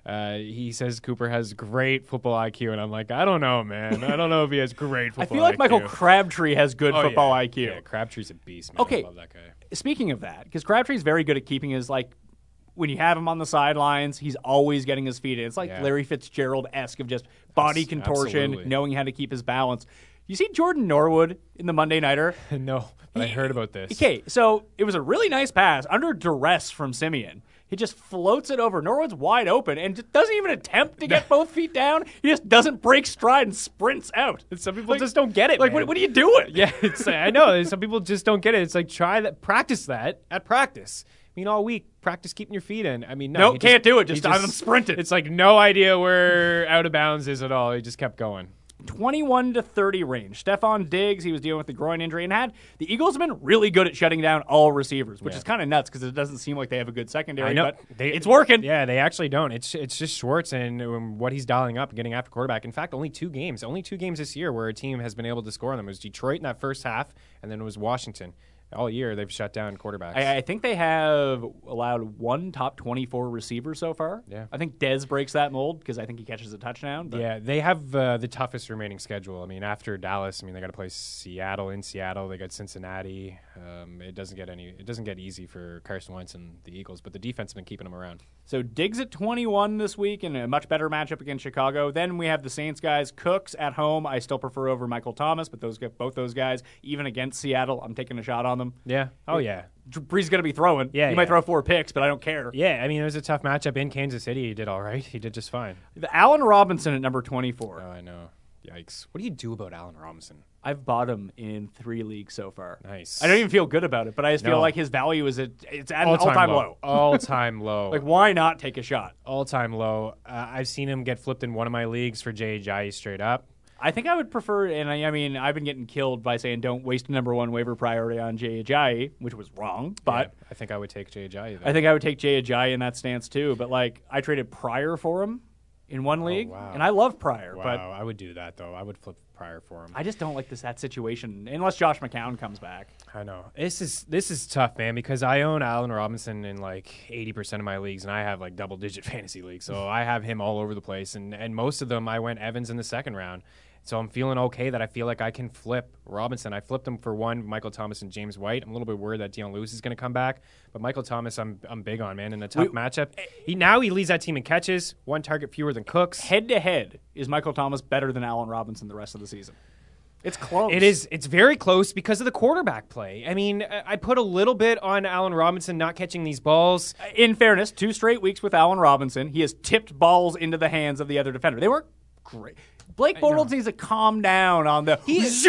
He says Cooper has great football IQ, and I'm like, I don't know, man. I don't know if he has great I football feel like IQ. Michael Crabtree has good football IQ. Yeah, Crabtree's a beast, man. Okay. I love that guy. Speaking of that, because Crabtree's very good at keeping his, like, when you have him on the sidelines, he's always getting his feet in. It's like Yeah. Larry Fitzgerald-esque of just body contortion, absolutely. knowing how to keep his balance. You see Jordan Norwood in the Monday Nighter? No, but I heard about this. Okay, so it was a really nice pass under duress from Simeon. He just floats it over. Norwood's wide open and just doesn't even attempt to get both feet down. He just doesn't break stride and sprints out. Some people just don't get it. Like, man. what are you doing? Yeah, I know. Some people just don't get it. It's like try that, practice that at practice. I mean, all week practice keeping your feet in. I mean, no, Nope, he can't do it. he Just I'm sprinting. It's like no idea where out of bounds is at all. He just kept going. 21 to 30 range. Stephon Diggs, he was dealing with the groin injury and the Eagles have been really good at shutting down all receivers, which is kind of nuts because it doesn't seem like they have a good secondary, I know. but it's working. Yeah, they actually don't. It's just Schwartz and what he's dialing up and getting after quarterback. In fact, only two games this year where a team has been able to score on them. It was Detroit in that first half, and then it was Washington. All year they've shut down quarterbacks. I think they have allowed one top 24 receiver so far. Yeah. I think Dez breaks that mold because I think he catches a touchdown. But Yeah, they have the toughest remaining schedule. I mean, after Dallas, they got to play Seattle in Seattle. They got Cincinnati. It doesn't get easy for Carson Wentz and the Eagles, but the defense has been keeping them around. So Diggs at 21 this week in a much better matchup against Chicago. Then we have the Saints guys. Cooks at home, I still prefer over Michael Thomas, but both those guys, even against Seattle, I'm taking a shot on them. Yeah. Oh yeah. Brees going to be throwing. Yeah, he might yeah. throw 4 picks, but I don't care. Yeah, I mean, it was a tough matchup in Kansas City. He did all right. He did just fine. The Allen Robinson at number 24. Oh, I know. Yikes. What do you do about Allen Robinson? I've bought him in 3 leagues so far. Nice. I don't even feel good about it, but I just feel No. like his value is it's at an all-time low. All-time low. Like, why not take a shot? All-time low. I've seen him get flipped in one of my leagues for Jay straight up. I think I would prefer, and I mean, I've been getting killed by saying don't waste number 1 waiver priority on Jay Ajayi, which was wrong, but Yeah, I think I would take Jay Ajayi. I think I would take Jay Ajayi in that stance too. But, like, I traded Pryor for him in one league, wow. and I love Pryor, Wow, but I would do that, though. I would flip Pryor for him. I just don't like that situation unless Josh McCown comes back. I know. This is tough, man, because I own Allen Robinson in like 80% of my leagues, and I have like double-digit fantasy leagues. So I have him all over the place, and most of them I went Evans in the second round. So I'm feeling okay that I feel like I can flip Robinson. I flipped him for one, Michael Thomas and James White. I'm a little bit worried that Deion Lewis is going to come back, but Michael Thomas I'm big on, man, in a tough matchup. He leads that team in catches, 1 target fewer than Cooks. Head-to-head, is Michael Thomas better than Allen Robinson the rest of the season? It's close. It is. It's very close because of the quarterback play. I mean, I put a little bit on Allen Robinson not catching these balls. In fairness, 2 straight weeks with Allen Robinson, he has tipped balls into the hands of the other defender. They weren't great. Blake Bortles needs to calm down on the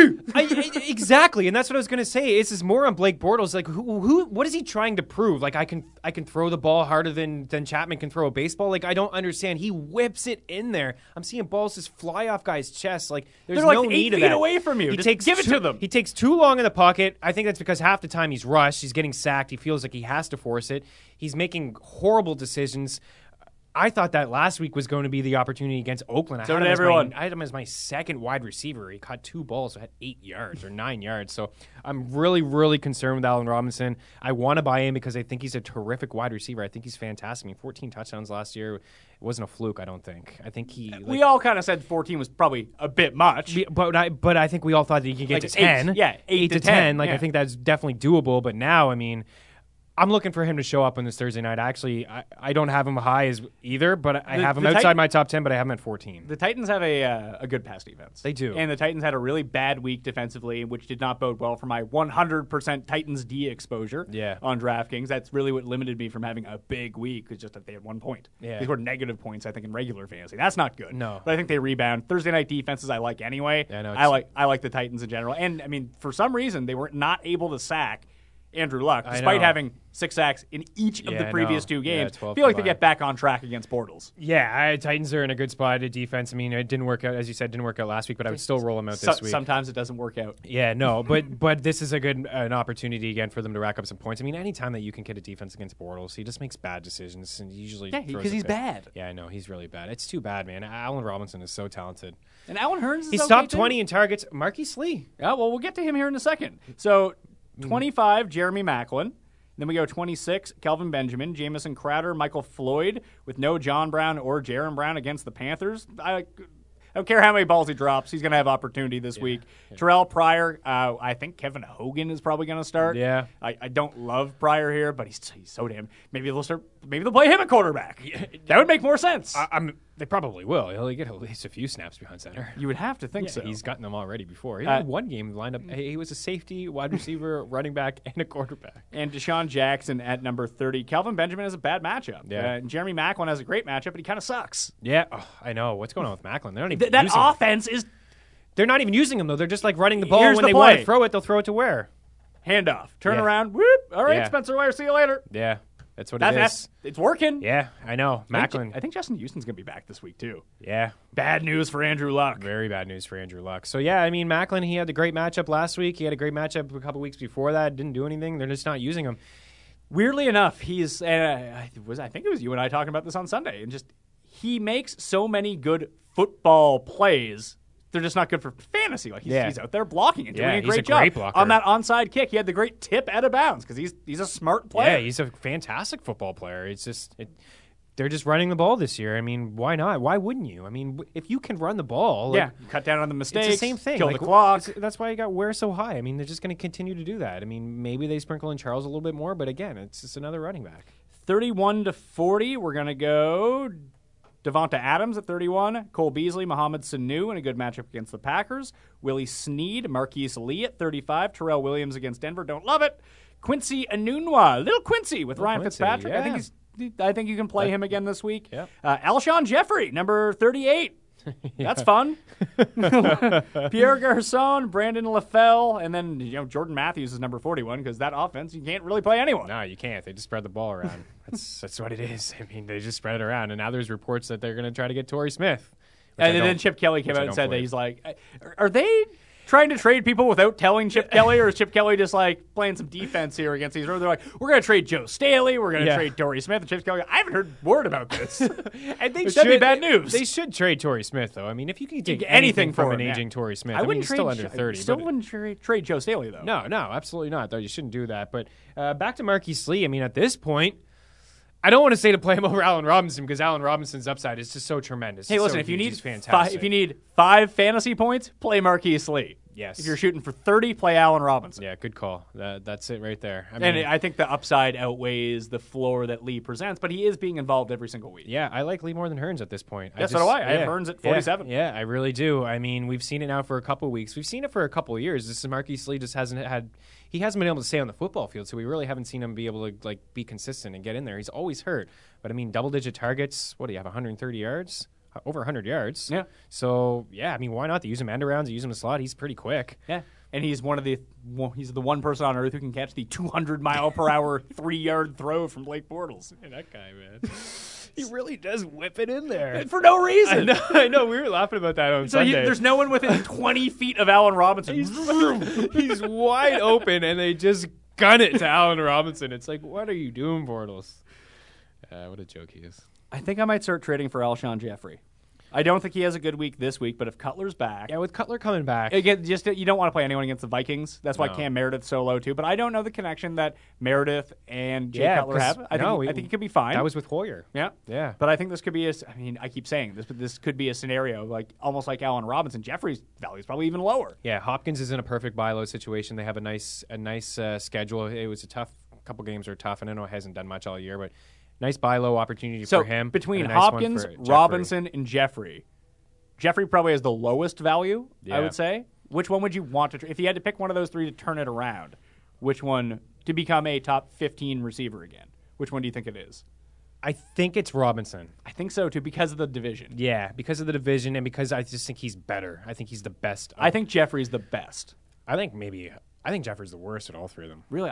Exactly, and that's what I was going to say. This is more on Blake Bortles. Like, what is he trying to prove? Like, I can throw the ball harder than Chapman can throw a baseball. Like, I don't understand. He whips it in there. I'm seeing balls just fly off guys' chests. Like, there's They're like no 8 need of feet that. away from you. He Just takes give it to them. He takes too long in the pocket. I think that's because half the time he's rushed. He's getting sacked. He feels like he has to force it. He's making horrible decisions. I thought that last week was going to be the opportunity against Oakland. So did everyone. I had him as my second wide receiver. He caught 2 balls, so I had 8 yards or 9 yards. So I'm really, really concerned with Allen Robinson. I want to buy in because I think he's a terrific wide receiver. I think he's fantastic. I mean, 14 touchdowns last year wasn't a fluke, I don't think. I think he... we all kind of said 14 was probably a bit much. But I think we all thought that he could get Like to 10. 8. Yeah, 8 to 10. 10. Like, I think that's definitely doable. But now, I mean... I'm looking for him to show up on this Thursday night. Actually, I don't have him high as either, but I have him outside my top 10, but I have him at 14. The Titans have a good pass defense. They do. And the Titans had a really bad week defensively, which did not bode well for my 100% Titans D exposure on DraftKings. That's really what limited me from having a big week, was just that they had 1 point. Yeah. They scored negative points, I think, in regular fantasy. That's not good. No. But I think they rebound. Thursday night defenses I like anyway. Yeah, no, I like the Titans in general. And, I mean, for some reason, they were not able to sack Andrew Luck, despite having 6 sacks in each of the previous 2 games. I feel like they get back on track against Bortles. Yeah, Titans are in a good spot at defense. I mean, it didn't work out, as you said, didn't work out last week, but I would still roll them out this week. Sometimes it doesn't work out. Yeah, no, but this is an opportunity again for them to rack up some points. I mean, anytime that you can get a defense against Bortles, he just makes bad decisions and usually because he's bad. Yeah, I know he's really bad. It's too bad, man. Allen Robinson is so talented. And Allen Hurns is he's okay top too. 20 in targets. Marquise Lee. Yeah, well, we'll get to him here in a second. So 25, Jeremy Maclin. Then we go 26, Kelvin Benjamin, Jamison Crowder, Michael Floyd, with no John Brown or Jaron Brown against the Panthers. I don't care how many balls he drops. He's going to have opportunity this week. Yeah. Terrell Pryor, I think Kevin Hogan is probably going to start. Yeah. I don't love Pryor here, but he's so damn. Maybe they'll play him at quarterback. That would make more sense. They probably will. He'll get at least a few snaps behind center. You would have to think so. He's gotten them already before. He had one game lined up. He was a safety, wide receiver, running back, and a quarterback. And Deshaun Jackson at number 30. Kelvin Benjamin has a bad matchup. Yeah. And Jeremy Maclin has a great matchup, but he kind of sucks. Yeah, I know. What's going on with Maclin? They're not even that offense is. They're not even using him though. They're just like running the ball. When they want to throw it, they'll throw it to where? Handoff. Turn around. Whoop. All right, Spencer Ware. See you later. Yeah. That's what it is. It's working. Yeah, I know. Maclin. I think Justin Houston's going to be back this week, too. Yeah. Bad news for Andrew Luck. Very bad news for Andrew Luck. So, yeah, I mean, Maclin, he had a great matchup last week. He had a great matchup a couple weeks before that. Didn't do anything. They're just not using him. Weirdly enough, he's I think it was you and I talking about this on Sunday, and just he makes so many good football plays. They're just not good for fantasy. Like he's out there blocking and doing a great job. Great blocker. On that onside kick. He had the great tip out of bounds because he's a smart player. Yeah, he's a fantastic football player. It's just they're just running the ball this year. I mean, why not? Why wouldn't you? I mean, if you can run the ball, cut down on the mistakes. It's the same thing. Kill the clock. That's why you got Ware so high. I mean, they're just going to continue to do that. I mean, maybe they sprinkle in Charles a little bit more, but again, it's just another running back. 31-40. We're going to go Devonta Adams at 31, Cole Beasley, Mohamed Sanu in a good matchup against the Packers, Willie Snead, Marquise Lee at 35, Terrell Williams against Denver, don't love it, Quincy Enunwa, little Quincy with Ryan Fitzpatrick. Yeah. I think you can play him again this week. Yep. Alshon Jeffrey, number 38. That's fun. Pierre Garçon, Brandon LaFell, and then Jordan Matthews is number 41 because that offense, you can't really play anyone. No, you can't. They just spread the ball around. That's what it is. I mean, they just spread it around, and now there's reports that they're going to try to get Torrey Smith. And then Chip Kelly came out and said that he's like, are they trying to trade people without telling Chip Kelly, or is Chip Kelly just like playing some defense here against these? They're like, we're going to trade Joe Staley, we're going to trade Torrey Smith, and Chip Kelly, I haven't heard word about this. And that'd be bad news. They should trade Torrey Smith, though. I mean, if you could take anything from an aging Torrey Smith, I mean, he's still under 30. Still wouldn't trade Joe Staley, though. No, absolutely not. Though you shouldn't do that. But back to Marquise Lee. I mean, at this point, I don't want to say to play him over Allen Robinson because Allen Robinson's upside is just so tremendous. Hey, listen, if you need 5 fantasy points, play Marquise Lee. Yes. If you're shooting for 30, play Allen Robinson. Yeah, good call. That's it right there. I think the upside outweighs the floor that Lee presents, but he is being involved every single week. Yeah, I like Lee more than Hurns at this point. Yeah, so do I. I have Hurns at 47. Yeah, I really do. I mean, we've seen it now for a couple of weeks. We've seen it for a couple of years. This is Marquise Lee just hasn't been able to stay on the football field, so we really haven't seen him be able to be consistent and get in there. He's always hurt. But I mean, double-digit targets. What do you have? 130 yards. Over 100 yards. Yeah. So, yeah, I mean, why not? They use him end arounds. They use him in the slot. He's pretty quick. Yeah. And he's he's the one person on earth who can catch the 200-mile-per-hour 3-yard throw from Blake Bortles. Yeah, that guy, man. He really does whip it in there. For no reason. I know. We were laughing about that on Sunday. There's no one within 20 feet of Allen Robinson. He's wide open, and they just gun it to Allen Robinson. It's like, what are you doing, Bortles? What a joke he is. I think I might start trading for Alshon Jeffrey. I don't think he has a good week this week, but if Cutler's back... Yeah, with Cutler coming back. Again, just you don't want to play anyone against the Vikings. That's why No. Cam Meredith's so low, too. But I don't know the connection that Meredith and Jay Cutler have. I think it could be fine. That was with Hoyer. Yeah. Yeah. But I think this could be I keep saying this, but this could be a scenario almost like Allen Robinson. Jeffrey's value is probably even lower. Yeah, Hopkins is in a perfect buy low situation. They have a nice schedule. It was a couple games are tough, and I know it hasn't done much all year, but nice buy low opportunity for him. Between and a nice one Hopkins, for Jeffrey. Robinson, and Jeffrey probably has the lowest value, I Yeah. would say. Which one would you want to if you had to pick one of those three to turn it around, which one to become a top 15 receiver again? Which one do you think it is? I think it's Robinson. I think so, too, because of the division. Yeah, because of the division and because I just think he's better. I think he's the best. I think Jeffrey's the best. I think Jeffrey's the worst at all three of them. Really,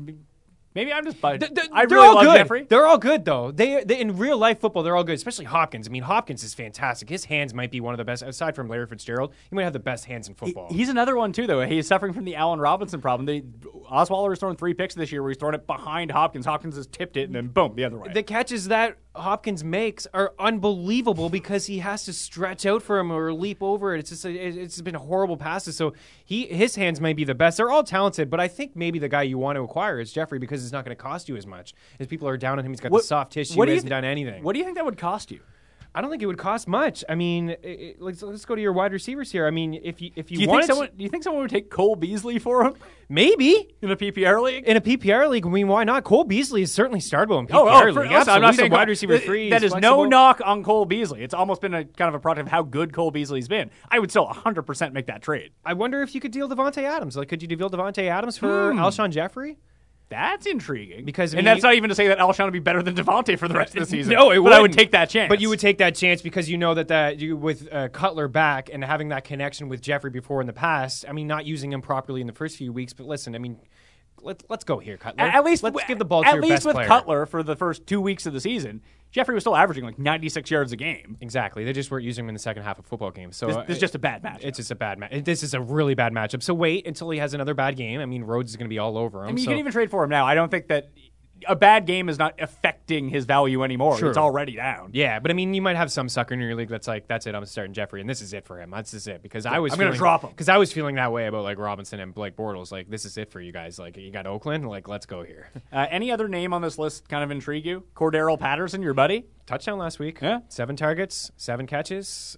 maybe I'm just biased. I They're really all love good. Jeffrey. They're all good though. They in real life football, they're all good. Especially Hopkins. I mean, Hopkins is fantastic. His hands might be one of the best. Aside from Larry Fitzgerald, he might have the best hands in football. He's another one, too, though. He's suffering from the Allen Robinson problem. Osweiler has thrown 3 picks this year where he's thrown it behind Hopkins. Hopkins has tipped it, and then boom, the other way. The catches that Hopkins makes are unbelievable because he has to stretch out for him or leap over it. It's just it's been horrible passes. So his hands may be the best. They're all talented, but I think maybe the guy you want to acquire is Jeffrey because it's not going to cost you as much. As people are down on him, he's got the soft tissue. He hasn't done anything. What do you think that would cost you? I don't think it would cost much. I mean, let's go to your wide receivers here. I mean, if you Do you think someone would take Cole Beasley for him maybe in a PPR league? in a PPR league, I mean, why not? Cole Beasley is certainly startable in PPR league. Listen, I'm not saying wide receiver free. That is is no flexible. knock on Cole Beasley. It's almost been a kind of a product of how good Cole Beasley's been. I would still 100% make that trade. I wonder if you could deal Devontae Adams. Like, could you deal Devontae Adams for Alshon Jeffrey? That's intriguing. Because, and that's not even to say that Alshon would be better than Devontae for the rest of the season. No, it but I would wouldn't. take that chance. But you would take that chance because you know that you with Cutler back and having that connection with Jeffrey before in the past. I mean, not using him properly in the first few weeks. But listen, I mean, let's go here, Cutler. Let's give the ball to your best with player. Cutler for the first 2 weeks of the season, Jeffrey was still averaging like 96 yards a game. Exactly. They just weren't using him in the second half of football games. So This is just a bad match. It's just a bad match. This is a really bad matchup. So wait until he has another bad game. I mean, Rhodes is going to be all over him. I mean, you can even trade for him now. I don't think that a bad game is not affecting his value anymore. Sure. It's already down. Yeah, but I mean, you might have some sucker in your league that's like, that's it, I'm starting Jeffrey, and this is it for him. That's just it. Because I'm going to drop him. Because I was feeling that way about like Robinson and Blake Bortles. Like, this is it for you guys. Like, you got Oakland. Like, let's go here. Any other name on this list kind of intrigue you? Cordero Patterson, your buddy? Touchdown last week. Yeah. 7 targets, 7 catches.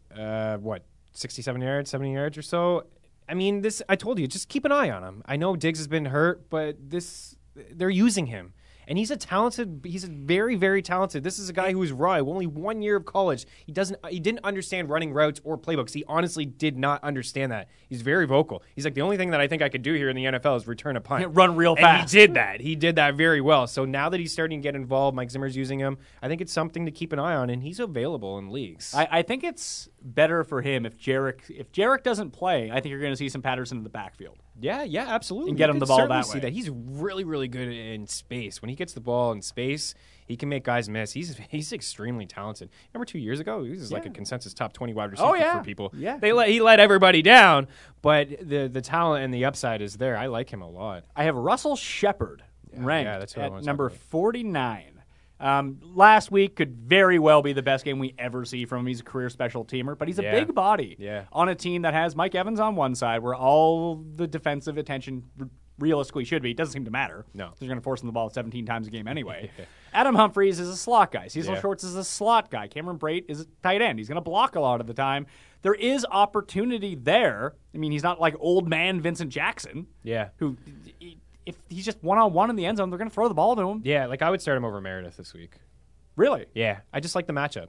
67 yards, 70 yards or so. I mean, I told you, just keep an eye on him. I know Diggs has been hurt, but they're using him. And he's very, very talented. This is a guy who is raw. Only 1 year of college. He didn't understand running routes or playbooks. He honestly did not understand that. He's very vocal. He's like, the only thing that I think I could do here in the NFL is return a punt. Run real fast. And he did that. He did that very well. So now that he's starting to get involved, Mike Zimmer's using him, I think it's something to keep an eye on, and he's available in leagues. I think it's better for him if Jarek doesn't play. I think you're going to see some Patterson in the backfield. Yeah, absolutely. And get him the ball certainly that see way. that. He's really, really good in space. When he gets the ball in space, he can make guys miss. He's extremely talented. Remember 2 years ago, he was like a consensus top 20 wide receiver for people. Yeah. He let everybody down, but the talent and the upside is there. I like him a lot. I have Russell Shepard ranked that's what I at want to number talk about. 49. Last week could very well be the best game we ever see from him. He's a career special teamer, but he's a big body on a team that has Mike Evans on one side where all the defensive attention realistically should be. It doesn't seem to matter. No. They're going to force him the ball 17 times a game anyway. Adam Humphries is a slot guy. Cecil Shorts is a slot guy. Cameron Brate is a tight end. He's going to block a lot of the time. There is opportunity there. I mean, he's not like old man Vincent Jackson. Yeah. Who... If he's just one-on-one in the end zone, they're going to throw the ball to him. Yeah, like I would start him over Meredith this week. Really? Yeah, I just like the matchup.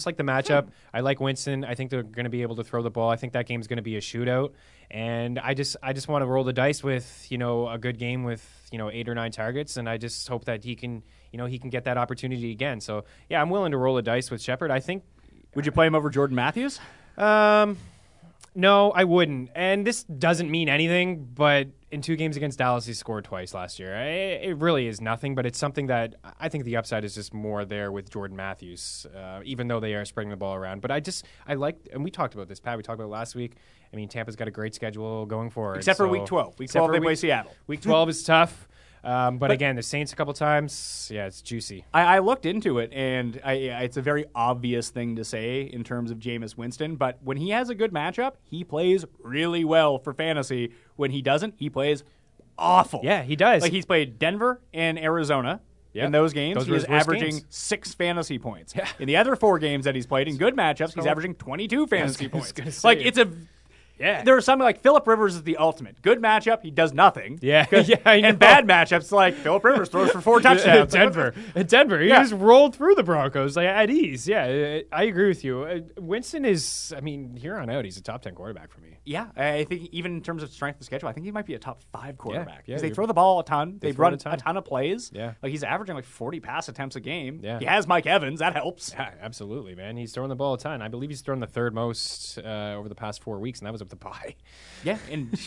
I like Winston. I think they're going to be able to throw the ball. I think that game's going to be a shootout. And I just want to roll the dice with, a good game with, 8 or 9 targets. And I just hope that he can get that opportunity again. So, yeah, I'm willing to roll the dice with Shepard. I think. Would you play him over Jordan Matthews? No, I wouldn't. And this doesn't mean anything, but in 2 games against Dallas, he scored twice last year. It really is nothing, but it's something that I think the upside is just more there with Jordan Matthews, even though they are spreading the ball around. But I like, and we talked about this, Pat, we talked about it last week. I mean, Tampa's got a great schedule going forward. Except for week 12. Week 12, they play Seattle. Week 12 is tough. But again, the Saints a couple times, yeah, it's juicy. I looked into it, and it's a very obvious thing to say in terms of Jameis Winston, but when he has a good matchup, he plays really well for fantasy. When he doesn't, he plays awful. Yeah, he does. Like, he's played Denver and Arizona. Yep. In those games, Those he were is his worst averaging games. 6 fantasy points. Yeah. In the other 4 games that he's played in good matchups, he's averaging 22 fantasy gonna points. say Like, it. it's a... Yeah. There's something like Phillip Rivers is the ultimate. Good matchup, he does nothing. Yeah, yeah, I know. And bad matchups, like Phillip Rivers throws for 4 touchdowns. Denver. He Yeah. just rolled through the Broncos like at ease. Yeah, I agree with you. Winston is, I mean, here on out, he's a top 10 quarterback for me. Yeah, I think even in terms of strength of schedule, I think he might be a top 5 quarterback. yeah, Because they you're- throw the ball a ton. They throw run it a ton of plays. Yeah. Like, he's averaging like 40 pass attempts a game. Yeah. He has Mike Evans. That helps. Yeah, absolutely, man. He's throwing the ball a ton. I believe he's thrown the 3rd most over the past 4 weeks, and that was up the bye. Yeah,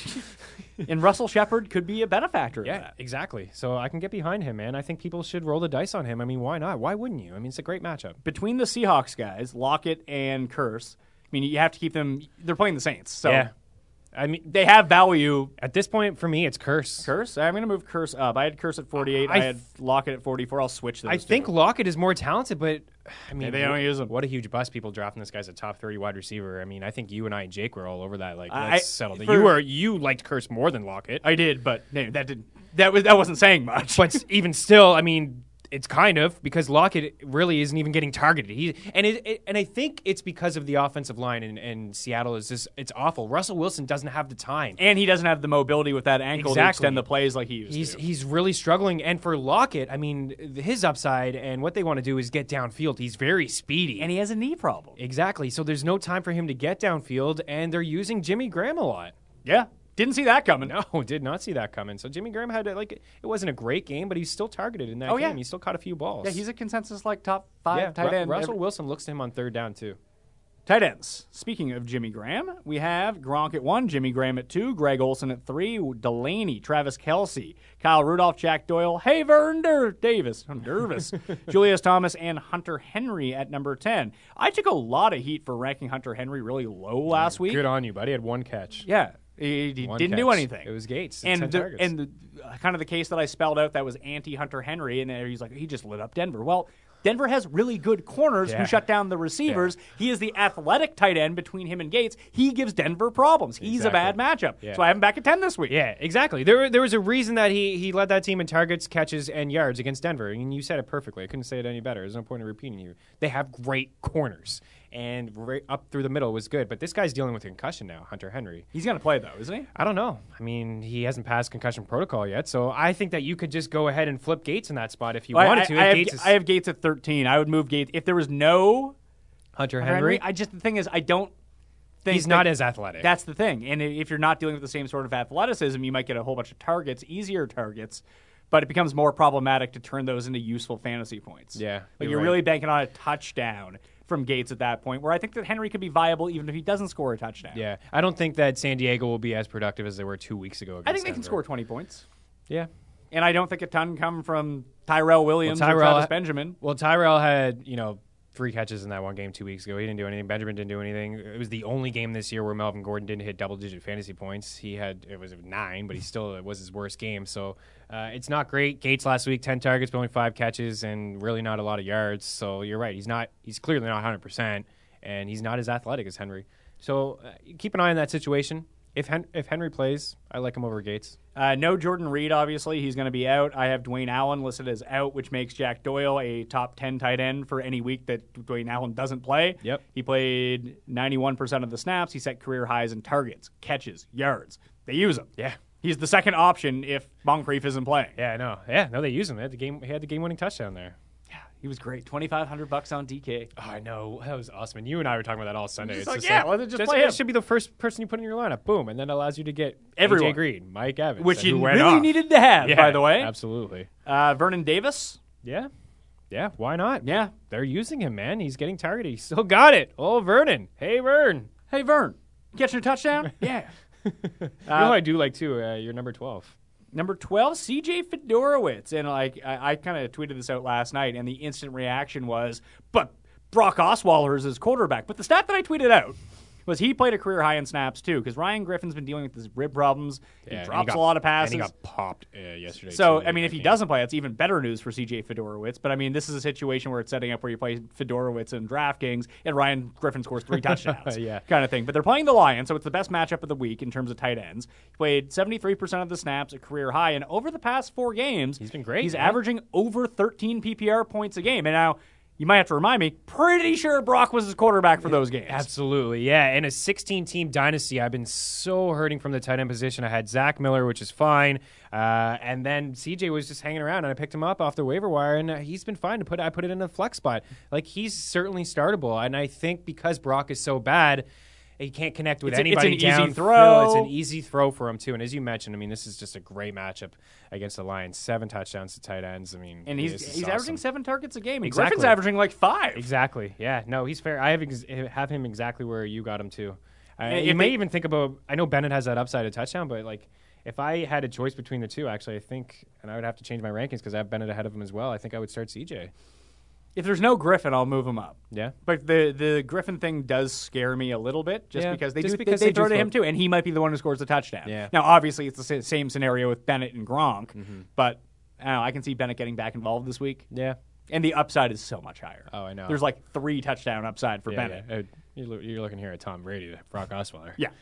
and Russell Shepard could be a benefactor of Yeah, that. exactly. So I can get behind him, man. I think people should roll the dice on him. I mean, why not? Why wouldn't you? I mean, it's a great matchup. Between the Seahawks guys, Lockett and Curse, I mean, you have to keep them. They're playing the Saints, so Yeah. I mean, they have value. at this point, for me, it's Curse. Curse? I'm going to move Curse up. I had Curse at 48. I had Lockett at 44. I'll switch those I think two. Lockett is more talented, but I mean, they don't use him. What a huge bust! People drafting this guy's a top 30 wide receiver. I mean, I think you and I and Jake were all over that. Like, let's settle that. You liked Curse more than Lockett, I did, but that wasn't saying much. but even still, I mean, it's kind of because Lockett really isn't even getting targeted. And I think it's because of the offensive line and Seattle is just it's awful. Russell Wilson doesn't have the time. And he doesn't have the mobility with that ankle to Exactly. extend the plays like he used to. He's really struggling. And for Lockett, I mean, his upside and what they want to do is get downfield. He's very speedy. And he has a knee problem. Exactly. So there's no time for him to get downfield, and they're using Jimmy Graham a lot. Yeah. Didn't see that coming. No, did not see that coming. So Jimmy Graham had it wasn't a great game, but he's still targeted in that game. yeah. He still caught a few balls. Yeah, he's a consensus like top 5 tight end. Russell Wilson looks to him on 3rd down too. Tight ends. Speaking of Jimmy Graham, we have Gronk at 1, Jimmy Graham at 2, Greg Olsen at 3, Delaney, Travis Kelce, Kyle Rudolph, Jack Doyle, Haver Davis, I'm nervous, Julius Thomas, and Hunter Henry at number 10. I took a lot of heat for ranking Hunter Henry really low last week. Good on you, buddy. He had 1 catch. Yeah. He One didn't do catch. anything. It was Gates. And 10 targets. kind of the case that I spelled out that was anti-Hunter Henry, and he's like, he just lit up Denver. Well, Denver has really good corners Yeah. who shut down the receivers. Yeah. He is the athletic tight end between him and Gates. He gives Denver problems. He's a bad matchup. Yeah. So I have him back at 10 this week. Yeah, exactly. There was a reason that he led that team in targets, catches, and yards against Denver. And you said it perfectly. I couldn't say it any better. There's no point in repeating you. They have great corners. And right up through the middle was good. But this guy's dealing with concussion now, Hunter Henry. He's going to play, though, isn't he? I don't know. I mean, he hasn't passed concussion protocol yet. So I think that you could just go ahead and flip Gates in that spot if you wanted to. I have Gates at 13. I would move Gates. If there was no Hunter Henry. the thing is, I don't think He's not as athletic. That's the thing. And if you're not dealing with the same sort of athleticism, you might get a whole bunch of targets, easier targets, but it becomes more problematic to turn those into useful fantasy points. Yeah, Like you're you're right. really banking on a touchdown from Gates at that point, where I think that Henry could be viable even if he doesn't score a touchdown. Yeah, I don't think that San Diego will be as productive as they were 2 weeks ago. I think they against can Denver. score 20 points. Yeah. And I don't think a ton come from Tyrell Williams or Travis Benjamin. Well, Tyrell had 3 catches in that one game 2 weeks ago. He didn't do anything. Benjamin didn't do anything. It was the only game this year where Melvin Gordon didn't hit double-digit fantasy points. It was 9, but it was his worst game. So it's not great. Gates last week, 10 targets, but only 5 catches, and really not a lot of yards. So you're right. He's clearly not 100%, and he's not as athletic as Henry. So keep an eye on that situation. If Henry plays, I like him over Gates. No Jordan Reed, obviously. He's going to be out. I have Dwayne Allen listed as out, which makes Jack Doyle a top 10 tight end for any week that Dwayne Allen doesn't play. Yep. He played 91% of the snaps. He set career highs in targets, catches, yards. They use him. Yeah. He's the second option if Moncrief isn't playing. Yeah, no, they use him. He had the game-winning touchdown there. Yeah, he was great. $2,500 on DK. Oh, I know. That was awesome. And you and I were talking about that all Sunday. Just It's like, just yeah, let's just play it him. should be the first person you put in your lineup. Boom. And then it allows you to get Everyone. AJ Green, Mike Evans. Which who you went really off. needed to have, Yeah, by the way. Absolutely. Vernon Davis. Yeah. Yeah, why not? Yeah. They're using him, man. He's getting targeted. He's still got it. Oh, Vernon. Hey, Vern. Hey, Vern. Catching a touchdown? Yeah. You know who I do like, too? You're number 12. Number 12, CJ Fedorowicz. And I kind of tweeted this out last night, and the instant reaction was, but Brock Osweiler is his quarterback. But the stat that I tweeted out was he played a career high in snaps too, because Ryan Griffin's been dealing with his rib problems. He Yeah, drops a lot of passes. And he got popped yesterday. So, too, I mean, if he game. doesn't play, it's even better news for CJ Fedorowicz. But, I mean, this is a situation where it's setting up where you play Fedorowicz in DraftKings and Ryan Griffin scores 3 touchdowns Yeah. kind of thing. But they're playing the Lions, so it's the best matchup of the week in terms of tight ends. He played 73% of the snaps, a career high. And over the past 4 games, He's been great, He's man. averaging over 13 PPR points a game. And now, you might have to remind me, pretty sure Brock was his quarterback for those games. Absolutely, yeah. In a 16-team dynasty, I've been so hurting from the tight end position. I had Zach Miller, which is fine, and then CJ was just hanging around, and I picked him up off the waiver wire, and he's been fine. I put it in a flex spot. Like, he's certainly startable, and I think because Brock is so bad, he can't connect with anybody. It's an easy downfield. throw. It's an easy throw for him too. And as you mentioned, I mean, this is just a great matchup against the Lions. 7 touchdowns to tight ends. I mean, And this he's is averaging awesome. 7 targets a game. And Exactly. Griffin's averaging like 5. Exactly. Yeah. No, he's fair. I have him exactly where you got him too. If You may they- even think about. I know Bennett has that upside of touchdown, but like if I had a choice between the two, actually, I think, and I would have to change my rankings because I have Bennett ahead of him as well. I think I would start CJ. If there's no Griffin, I'll move him up. Yeah. But the Griffin thing does scare me a little bit, just Yeah, because they just do because they they throw do to him throw- too, and he might be the one who scores the touchdown. Yeah. Now, obviously, it's the same scenario with Bennett and Gronk, Mm-hmm. but I don't know, I can see Bennett getting back involved this week, Yeah. and the upside is so much higher. Oh, I know. There's like 3 touchdown upside for Yeah, Bennett. yeah. You're looking here at Tom Brady, Brock Osweiler. Yeah.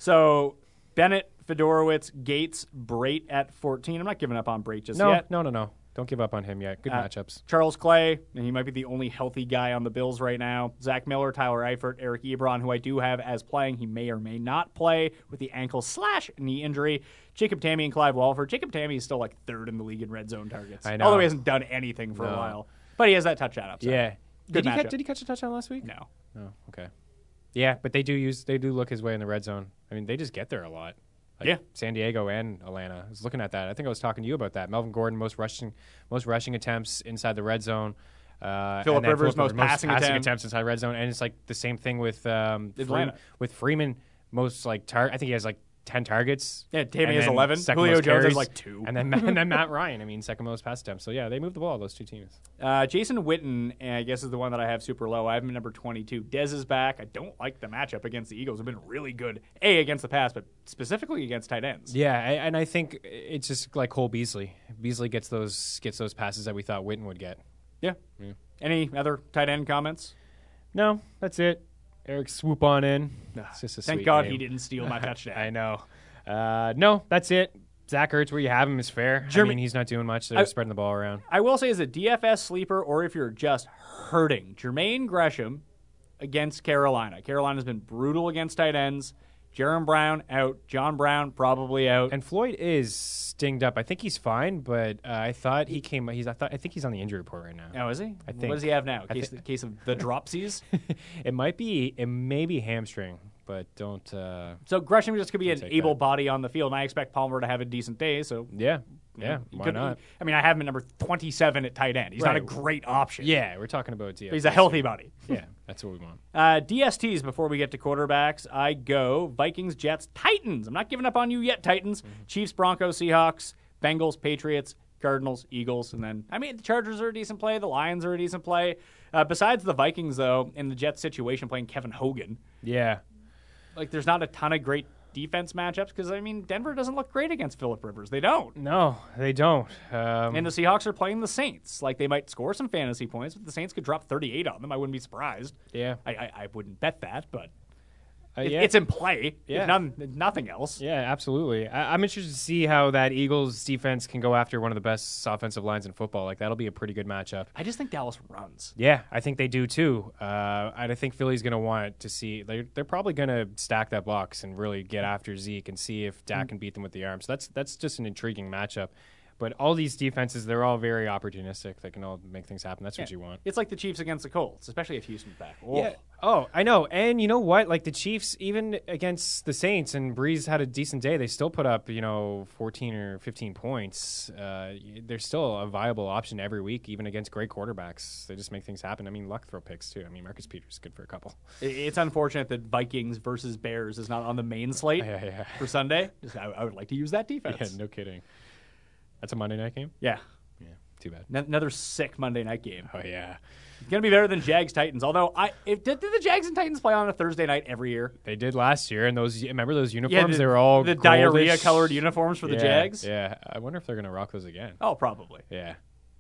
So Bennett, Fedorowicz, Gates, Brait at 14. I'm not giving up on Brait just yet. No. Don't give up on him yet. Good matchups. Charles Clay, and he might be the only healthy guy on the Bills right now. Zach Miller, Tyler Eifert, Eric Ebron, who I do have as playing. He may or may not play with the ankle/knee injury. Jacob Tamme and Clive Walford. Jacob Tamme is still like 3rd in the league in red zone targets. I know. Although he hasn't done anything for a No. while. But he has that touchdown upside. Yeah. Good Did matchup. he catch a touchdown last week? No. Oh, okay. Yeah, but they do look his way in the red zone. I mean, they just get there a lot. Like Yeah. San Diego and Atlanta. I was looking at that. I think I was talking to you about that. Melvin Gordon, most rushing attempts inside the red zone. Phillip Rivers, most passing attempts inside red zone, and it's like the same thing with Atlanta. Freeman. Most like I think he has like 10 targets. Yeah, Tamme and has then 11. second Julio most Jones has carries, like 2. and then Matt Ryan. I mean, second most pass attempts. So yeah, they move the ball. Those two teams. Jason Witten, I guess, is the one that I have super low. I have him at number 22. Dez is back. I don't like the matchup against the Eagles. Have been really good, against the pass, but specifically against tight ends. Yeah, and I think it's just like Cole Beasley. Beasley gets those passes that we thought Witten would get. Yeah. Any other tight end comments? No, that's it. Eric, swoop on in. It's just a Thank sweet God name. he didn't steal my touchdown. I know. No, that's it. Zach Ertz, where you have him, is fair. I mean, he's not doing much. They're spreading the ball around. I will say, as a DFS sleeper, or if you're just hurting, Jermaine Gresham against Carolina. Carolina's been brutal against tight ends. Jaron Brown out. John Brown probably out. And Floyd is stinged up. I think he's fine, but I thought he came. I think he's on the injury report right now. Oh, is he? I think. What does he have now? Case of the dropsies? It may be hamstring, but don't. So Gresham just could be an take able that. body on the field, and I expect Palmer to have a decent day. So Yeah, he why could- not? I mean, I have him at number 27 at tight end. He's not a Right. great option. Yeah, we're talking about DFS. But he's a healthy body. Yeah, that's what we want. DSTs before we get to quarterbacks. I go Vikings, Jets, Titans. I'm not giving up on you yet, Titans. Chiefs, Broncos, Seahawks, Bengals, Patriots, Cardinals, Eagles, and then, I mean, the Chargers are a decent play. The Lions are a decent play. Besides the Vikings, though, in the Jets situation, playing Kevin Hogan, Yeah. like there's not a ton of great defense matchups because, I mean, Denver doesn't look great against Phillip Rivers. They don't. No, they don't. And the Seahawks are playing the Saints. Like, they might score some fantasy points, but the Saints could drop 38 on them. I wouldn't be surprised. Yeah. I wouldn't bet that, but Yeah. it's in play. Yeah. If nothing else. Yeah, absolutely. I'm interested to see how that Eagles defense can go after one of the best offensive lines in football. Like, that'll be a pretty good matchup. I just think Dallas runs. Yeah, I think they do too. And I think Philly's going to want to see. They're probably going to stack that box and really get after Zeke and see if Dak can beat them with the arm. So that's just an intriguing matchup. But all these defenses, they're all very opportunistic. They can all make things happen. That's what you want. It's like the Chiefs against the Colts, especially if Houston's back. Oh. Yeah. Oh, I know. And you know what? Like the Chiefs, even against the Saints, and Breeze had a decent day, they still put up, 14 or 15 points. They're still a viable option every week, even against great quarterbacks. They just make things happen. I mean, luck throw picks, too. I mean, Marcus Peters is good for a couple. It's unfortunate that Vikings versus Bears is not on the main slate Yeah. for Sunday. I would like to use that Yeah, defense. no kidding. That's a Monday night game? Yeah. Yeah, too bad. Another sick Monday night game. Oh, yeah. It's going to be better than Jags-Titans. Although, did the Jags and Titans play on a Thursday night every year? They did last year, and remember those uniforms? They were all the goldish. diarrhea-colored uniforms for the Jags? Yeah, I wonder if they're going to rock those again. Oh, probably. Yeah.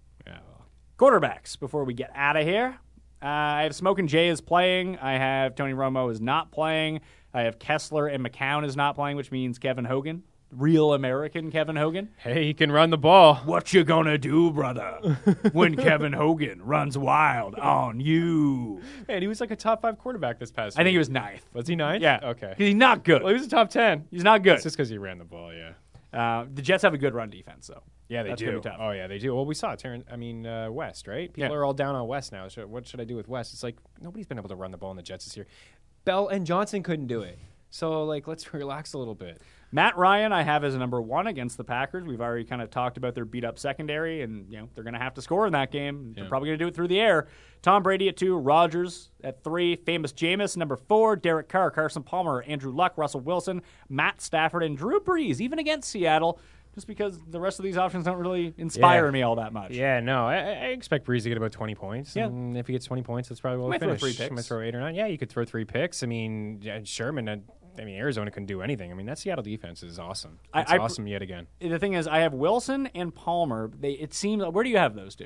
Quarterbacks, before we get out of here. I have Smoke and Jay is playing. I have Tony Romo is not playing. I have Kessler and McCown is not playing, which means Kevin Hogan. Real American Kevin Hogan. Hey, he can run the ball. What you gonna do, brother, when Kevin Hogan runs wild on you? Man, he was like a top 5 quarterback this past week. I think he was 9th. Was he 9th? Yeah. Okay. He's not good. Well, he was a top 10. He's not good. It's just because he ran the ball, yeah. The Jets have a good run defense, though. Yeah, they That's do. gonna be tough. Oh, yeah, they do. Well, we saw West, right? People are all down on West now. So what should I do with West? It's like nobody's been able to run the ball in the Jets this year. Bell and Johnson couldn't do it. So, let's relax a little bit. Matt Ryan, I have as a number 1 against the Packers. We've already kind of talked about their beat-up secondary, and they're going to have to score in that game. They're probably going to do it through the air. Tom Brady at 2, Rodgers at 3, Famous Jameis, number 4, Derek Carr, Carson Palmer, Andrew Luck, Russell Wilson, Matt Stafford, and Drew Brees, even against Seattle, just because the rest of these options don't really inspire me all that much. Yeah, no, I expect Brees to get about 20 points. Yeah. And if he gets 20 points, that's probably what we'll Throw finish. 3 picks. Might throw 8 or 9. Yeah, you could throw 3 picks. I mean, Sherman, Arizona couldn't do anything. I mean, that Seattle defense is awesome. It's awesome yet again. The thing is, I have Wilson and Palmer. It seems. Where do you have those two?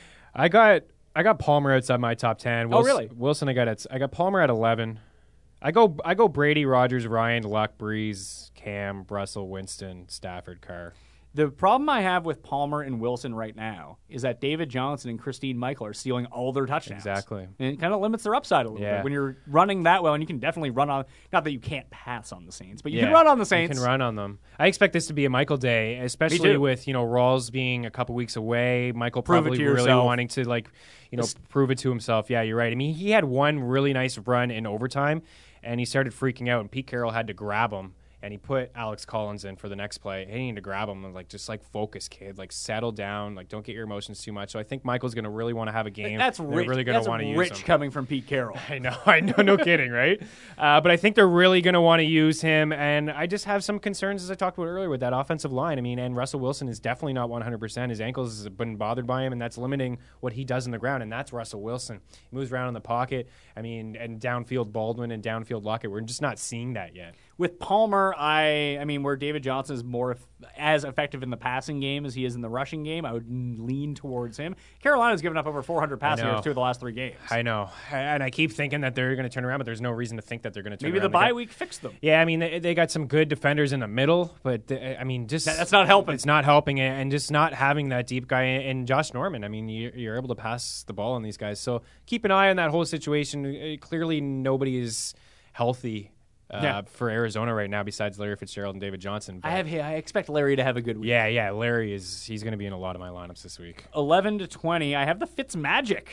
I got Palmer outside my top 10. Oh, really? Wilson, I got Palmer at 11. I go Brady, Rodgers, Ryan, Luck, Breeze, Cam, Russell, Winston, Stafford, Carr. The problem I have with Palmer and Wilson right now is that David Johnson and Christine Michael are stealing all their touchdowns. Exactly. And it kind of limits their upside a little bit when you're running that well, and you can definitely run on. Not that you can't pass on the Saints, but you can run on the Saints. You can run on them. I expect this to be a Michael day, especially with Rawls being a couple weeks away. Michael probably really wanting to prove it to himself. Yeah, you're right. I mean, he had one really nice run in overtime, and he started freaking out, and Pete Carroll had to grab him. And he put Alex Collins in for the next play. He needed to grab him and just focus, kid. Settle down. Don't get your emotions too much. So I think Michael's going to really want to have a game. That's rich. They're really going to want to use him. Rich coming from Pete Carroll. I know, no kidding, right? But I think they're really going to want to use him. And I just have some concerns, as I talked about earlier, with that offensive line. I mean, and Russell Wilson is definitely not 100%. His ankles have been bothered by him, and that's limiting what he does on the ground. And that's Russell Wilson. He moves around in the pocket. I mean, and downfield Baldwin and downfield Lockett. We're just not seeing that yet. With Palmer, I mean, where David Johnson is more as effective in the passing game as he is in the rushing game, I would lean towards him. Carolina's given up over 400 passing yards 2 of the last 3 games. I know. And I keep thinking that they're going to turn around, but there's no reason to think that they're going to turn around. Maybe the bye week fixed them. Yeah, I mean, they got some good defenders in the middle, but, I mean, just... That's not helping. It's not helping, and just not having that deep guy in Josh Norman. I mean, you're able to pass the ball on these guys. So keep an eye on that whole situation. Clearly, nobody is healthy for Arizona right now besides Larry Fitzgerald and David Johnson. But I expect Larry to have a good week. Yeah, Larry he's going to be in a lot of my lineups this week. 11-20, I have the Fitzmagic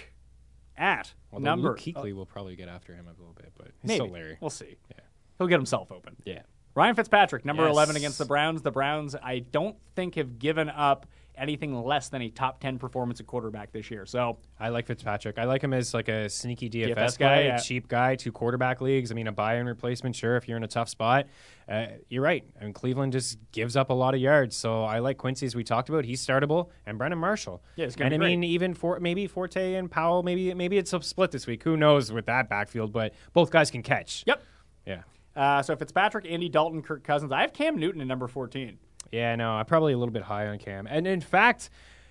at number. Luke Kuechly will probably get after him a little bit, but it's maybe. still Larry. We'll see. Yeah. He'll get himself open. Yeah. Ryan Fitzpatrick, number 11 against the Yes. Browns. The Browns, I don't think, have given up anything less than a top 10 performance at quarterback this year. So I like Fitzpatrick. I like him as a sneaky DFS DFS guy, guy, a cheap guy, 2 quarterback leagues. I mean, a buy-in replacement, sure, if you're in a tough spot. You're right. I mean, Cleveland just gives up a lot of yards. So I like Quincy, as we talked about. He's startable. And Brendan Marshall. Yeah, it's going to be great. I mean, even maybe Forte and Powell, maybe it's a split this week. Who knows with that backfield, but both guys can catch. Yep. Yeah. So Fitzpatrick, Andy Dalton, Kirk Cousins. I have Cam Newton at number 14. Yeah, no, I'm probably a little bit high on Cam. And in fact,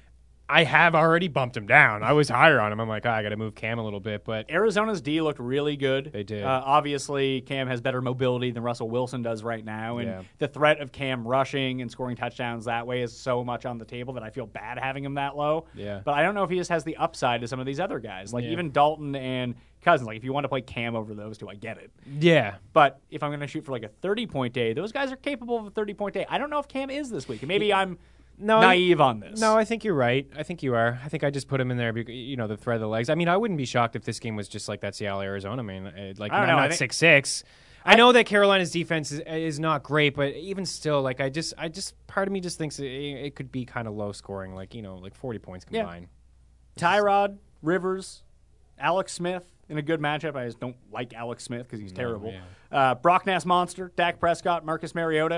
I have already bumped him down. I was higher on him. I'm like, I got to move Cam a little bit. But Arizona's D looked really good. They did. Obviously, Cam has better mobility than Russell Wilson does right now. And the threat of Cam rushing and scoring touchdowns that way is so much on the table that I feel bad having him that low. Yeah. But I don't know if he just has the upside to some of these other guys. Even Dalton and Cousins. If you want to play Cam over those two, I get it. Yeah. But if I'm going to shoot for a 30-point day, those guys are capable of a 30-point day. I don't know if Cam is this week. Maybe I'm naive on this. No, I think you're right. I think you are. I think I just put him in there because, the thread of the legs. I mean, I wouldn't be shocked if this game was just like that Seattle-Arizona. I mean, I don't know. not 6-6. I know that Carolina's defense is not great, but even still, I just part of me just thinks it could be kind of low scoring, 40 points combined. Yeah. Tyrod, Rivers, Alex Smith in a good matchup. I just don't like Alex Smith because he's terrible. Yeah. Brock Ness Monster, Dak Prescott, Marcus Mariota.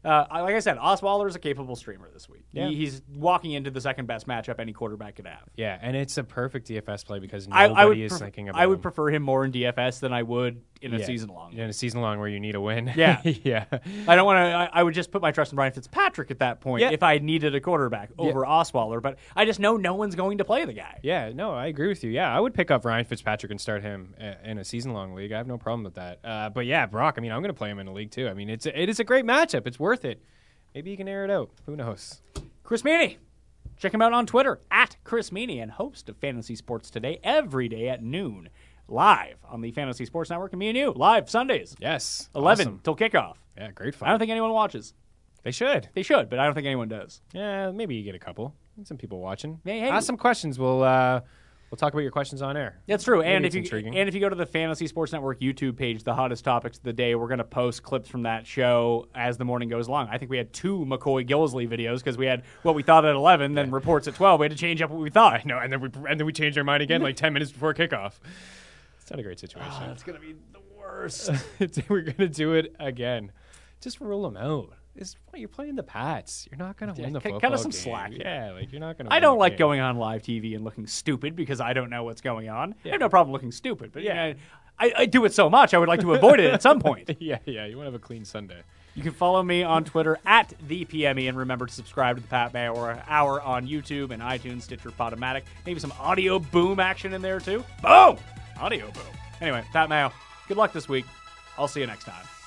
Like I said, Osweiler is a capable streamer this week. Yeah. He's walking into the second best matchup any quarterback could have. Yeah, and it's a perfect DFS play because nobody is thinking about I would him. prefer him more in DFS than I would in a Yeah. season long. In a season long where you need a win. Yeah. Yeah. I don't want to. I would just put my trust in Brian Fitzpatrick at that point Yeah. if I needed a quarterback over Osweiler. But I just know no one's going to play the guy. Yeah, no, I agree with you. Yeah, I would pick up Ryan Fitzpatrick and start him in a season-long league. I have no problem with that. But yeah, Brock, I mean, I'm going to play him in a league too. I mean, it is a great matchup. It's worth it. Maybe you can air it out. Who knows? Chris Meaney. Check him out on Twitter at Chris Meaney and host of Fantasy Sports Today every day at noon. Live on the Fantasy Sports Network and me and you. Live Sundays. Yes. 11 awesome. till kickoff. Yeah, great I fun. don't think anyone watches. They should. They should, but I don't think anyone does. Yeah, maybe you get a couple. Some people watching. Hey. Ask some questions. We'll talk about your questions on air. That's true. Maybe And it's if intriguing. you go to the Fantasy Sports Network YouTube page, the hottest topics of the day, we're going to post clips from that show as the morning goes along. I think we had 2 McCoy Gillisley videos because we had what we thought at 11, then reports at 12. We had to change up what we thought. No, and then we changed our mind again like 10 minutes before kickoff. It's not a great situation. That's going to be the worst. We're gonna do it again. Just rule them out. You're playing the Pats. You're not gonna win the football cut us some game. slack. Yeah, like you're not gonna. I win don't the like game. going on live TV and looking stupid because I don't know what's going on. I have no problem looking stupid, but Yeah. I do it so much I would like to avoid it at some point. Yeah. You want to have a clean Sunday. You can follow me on Twitter at ThePME and remember to subscribe to the Pat Mayo Hour on YouTube and iTunes, Stitcher, Podomatic. Maybe some audio boom action in there too. Boom! Audio boom. Anyway, Pat Mayo, good luck this week. I'll see you next time.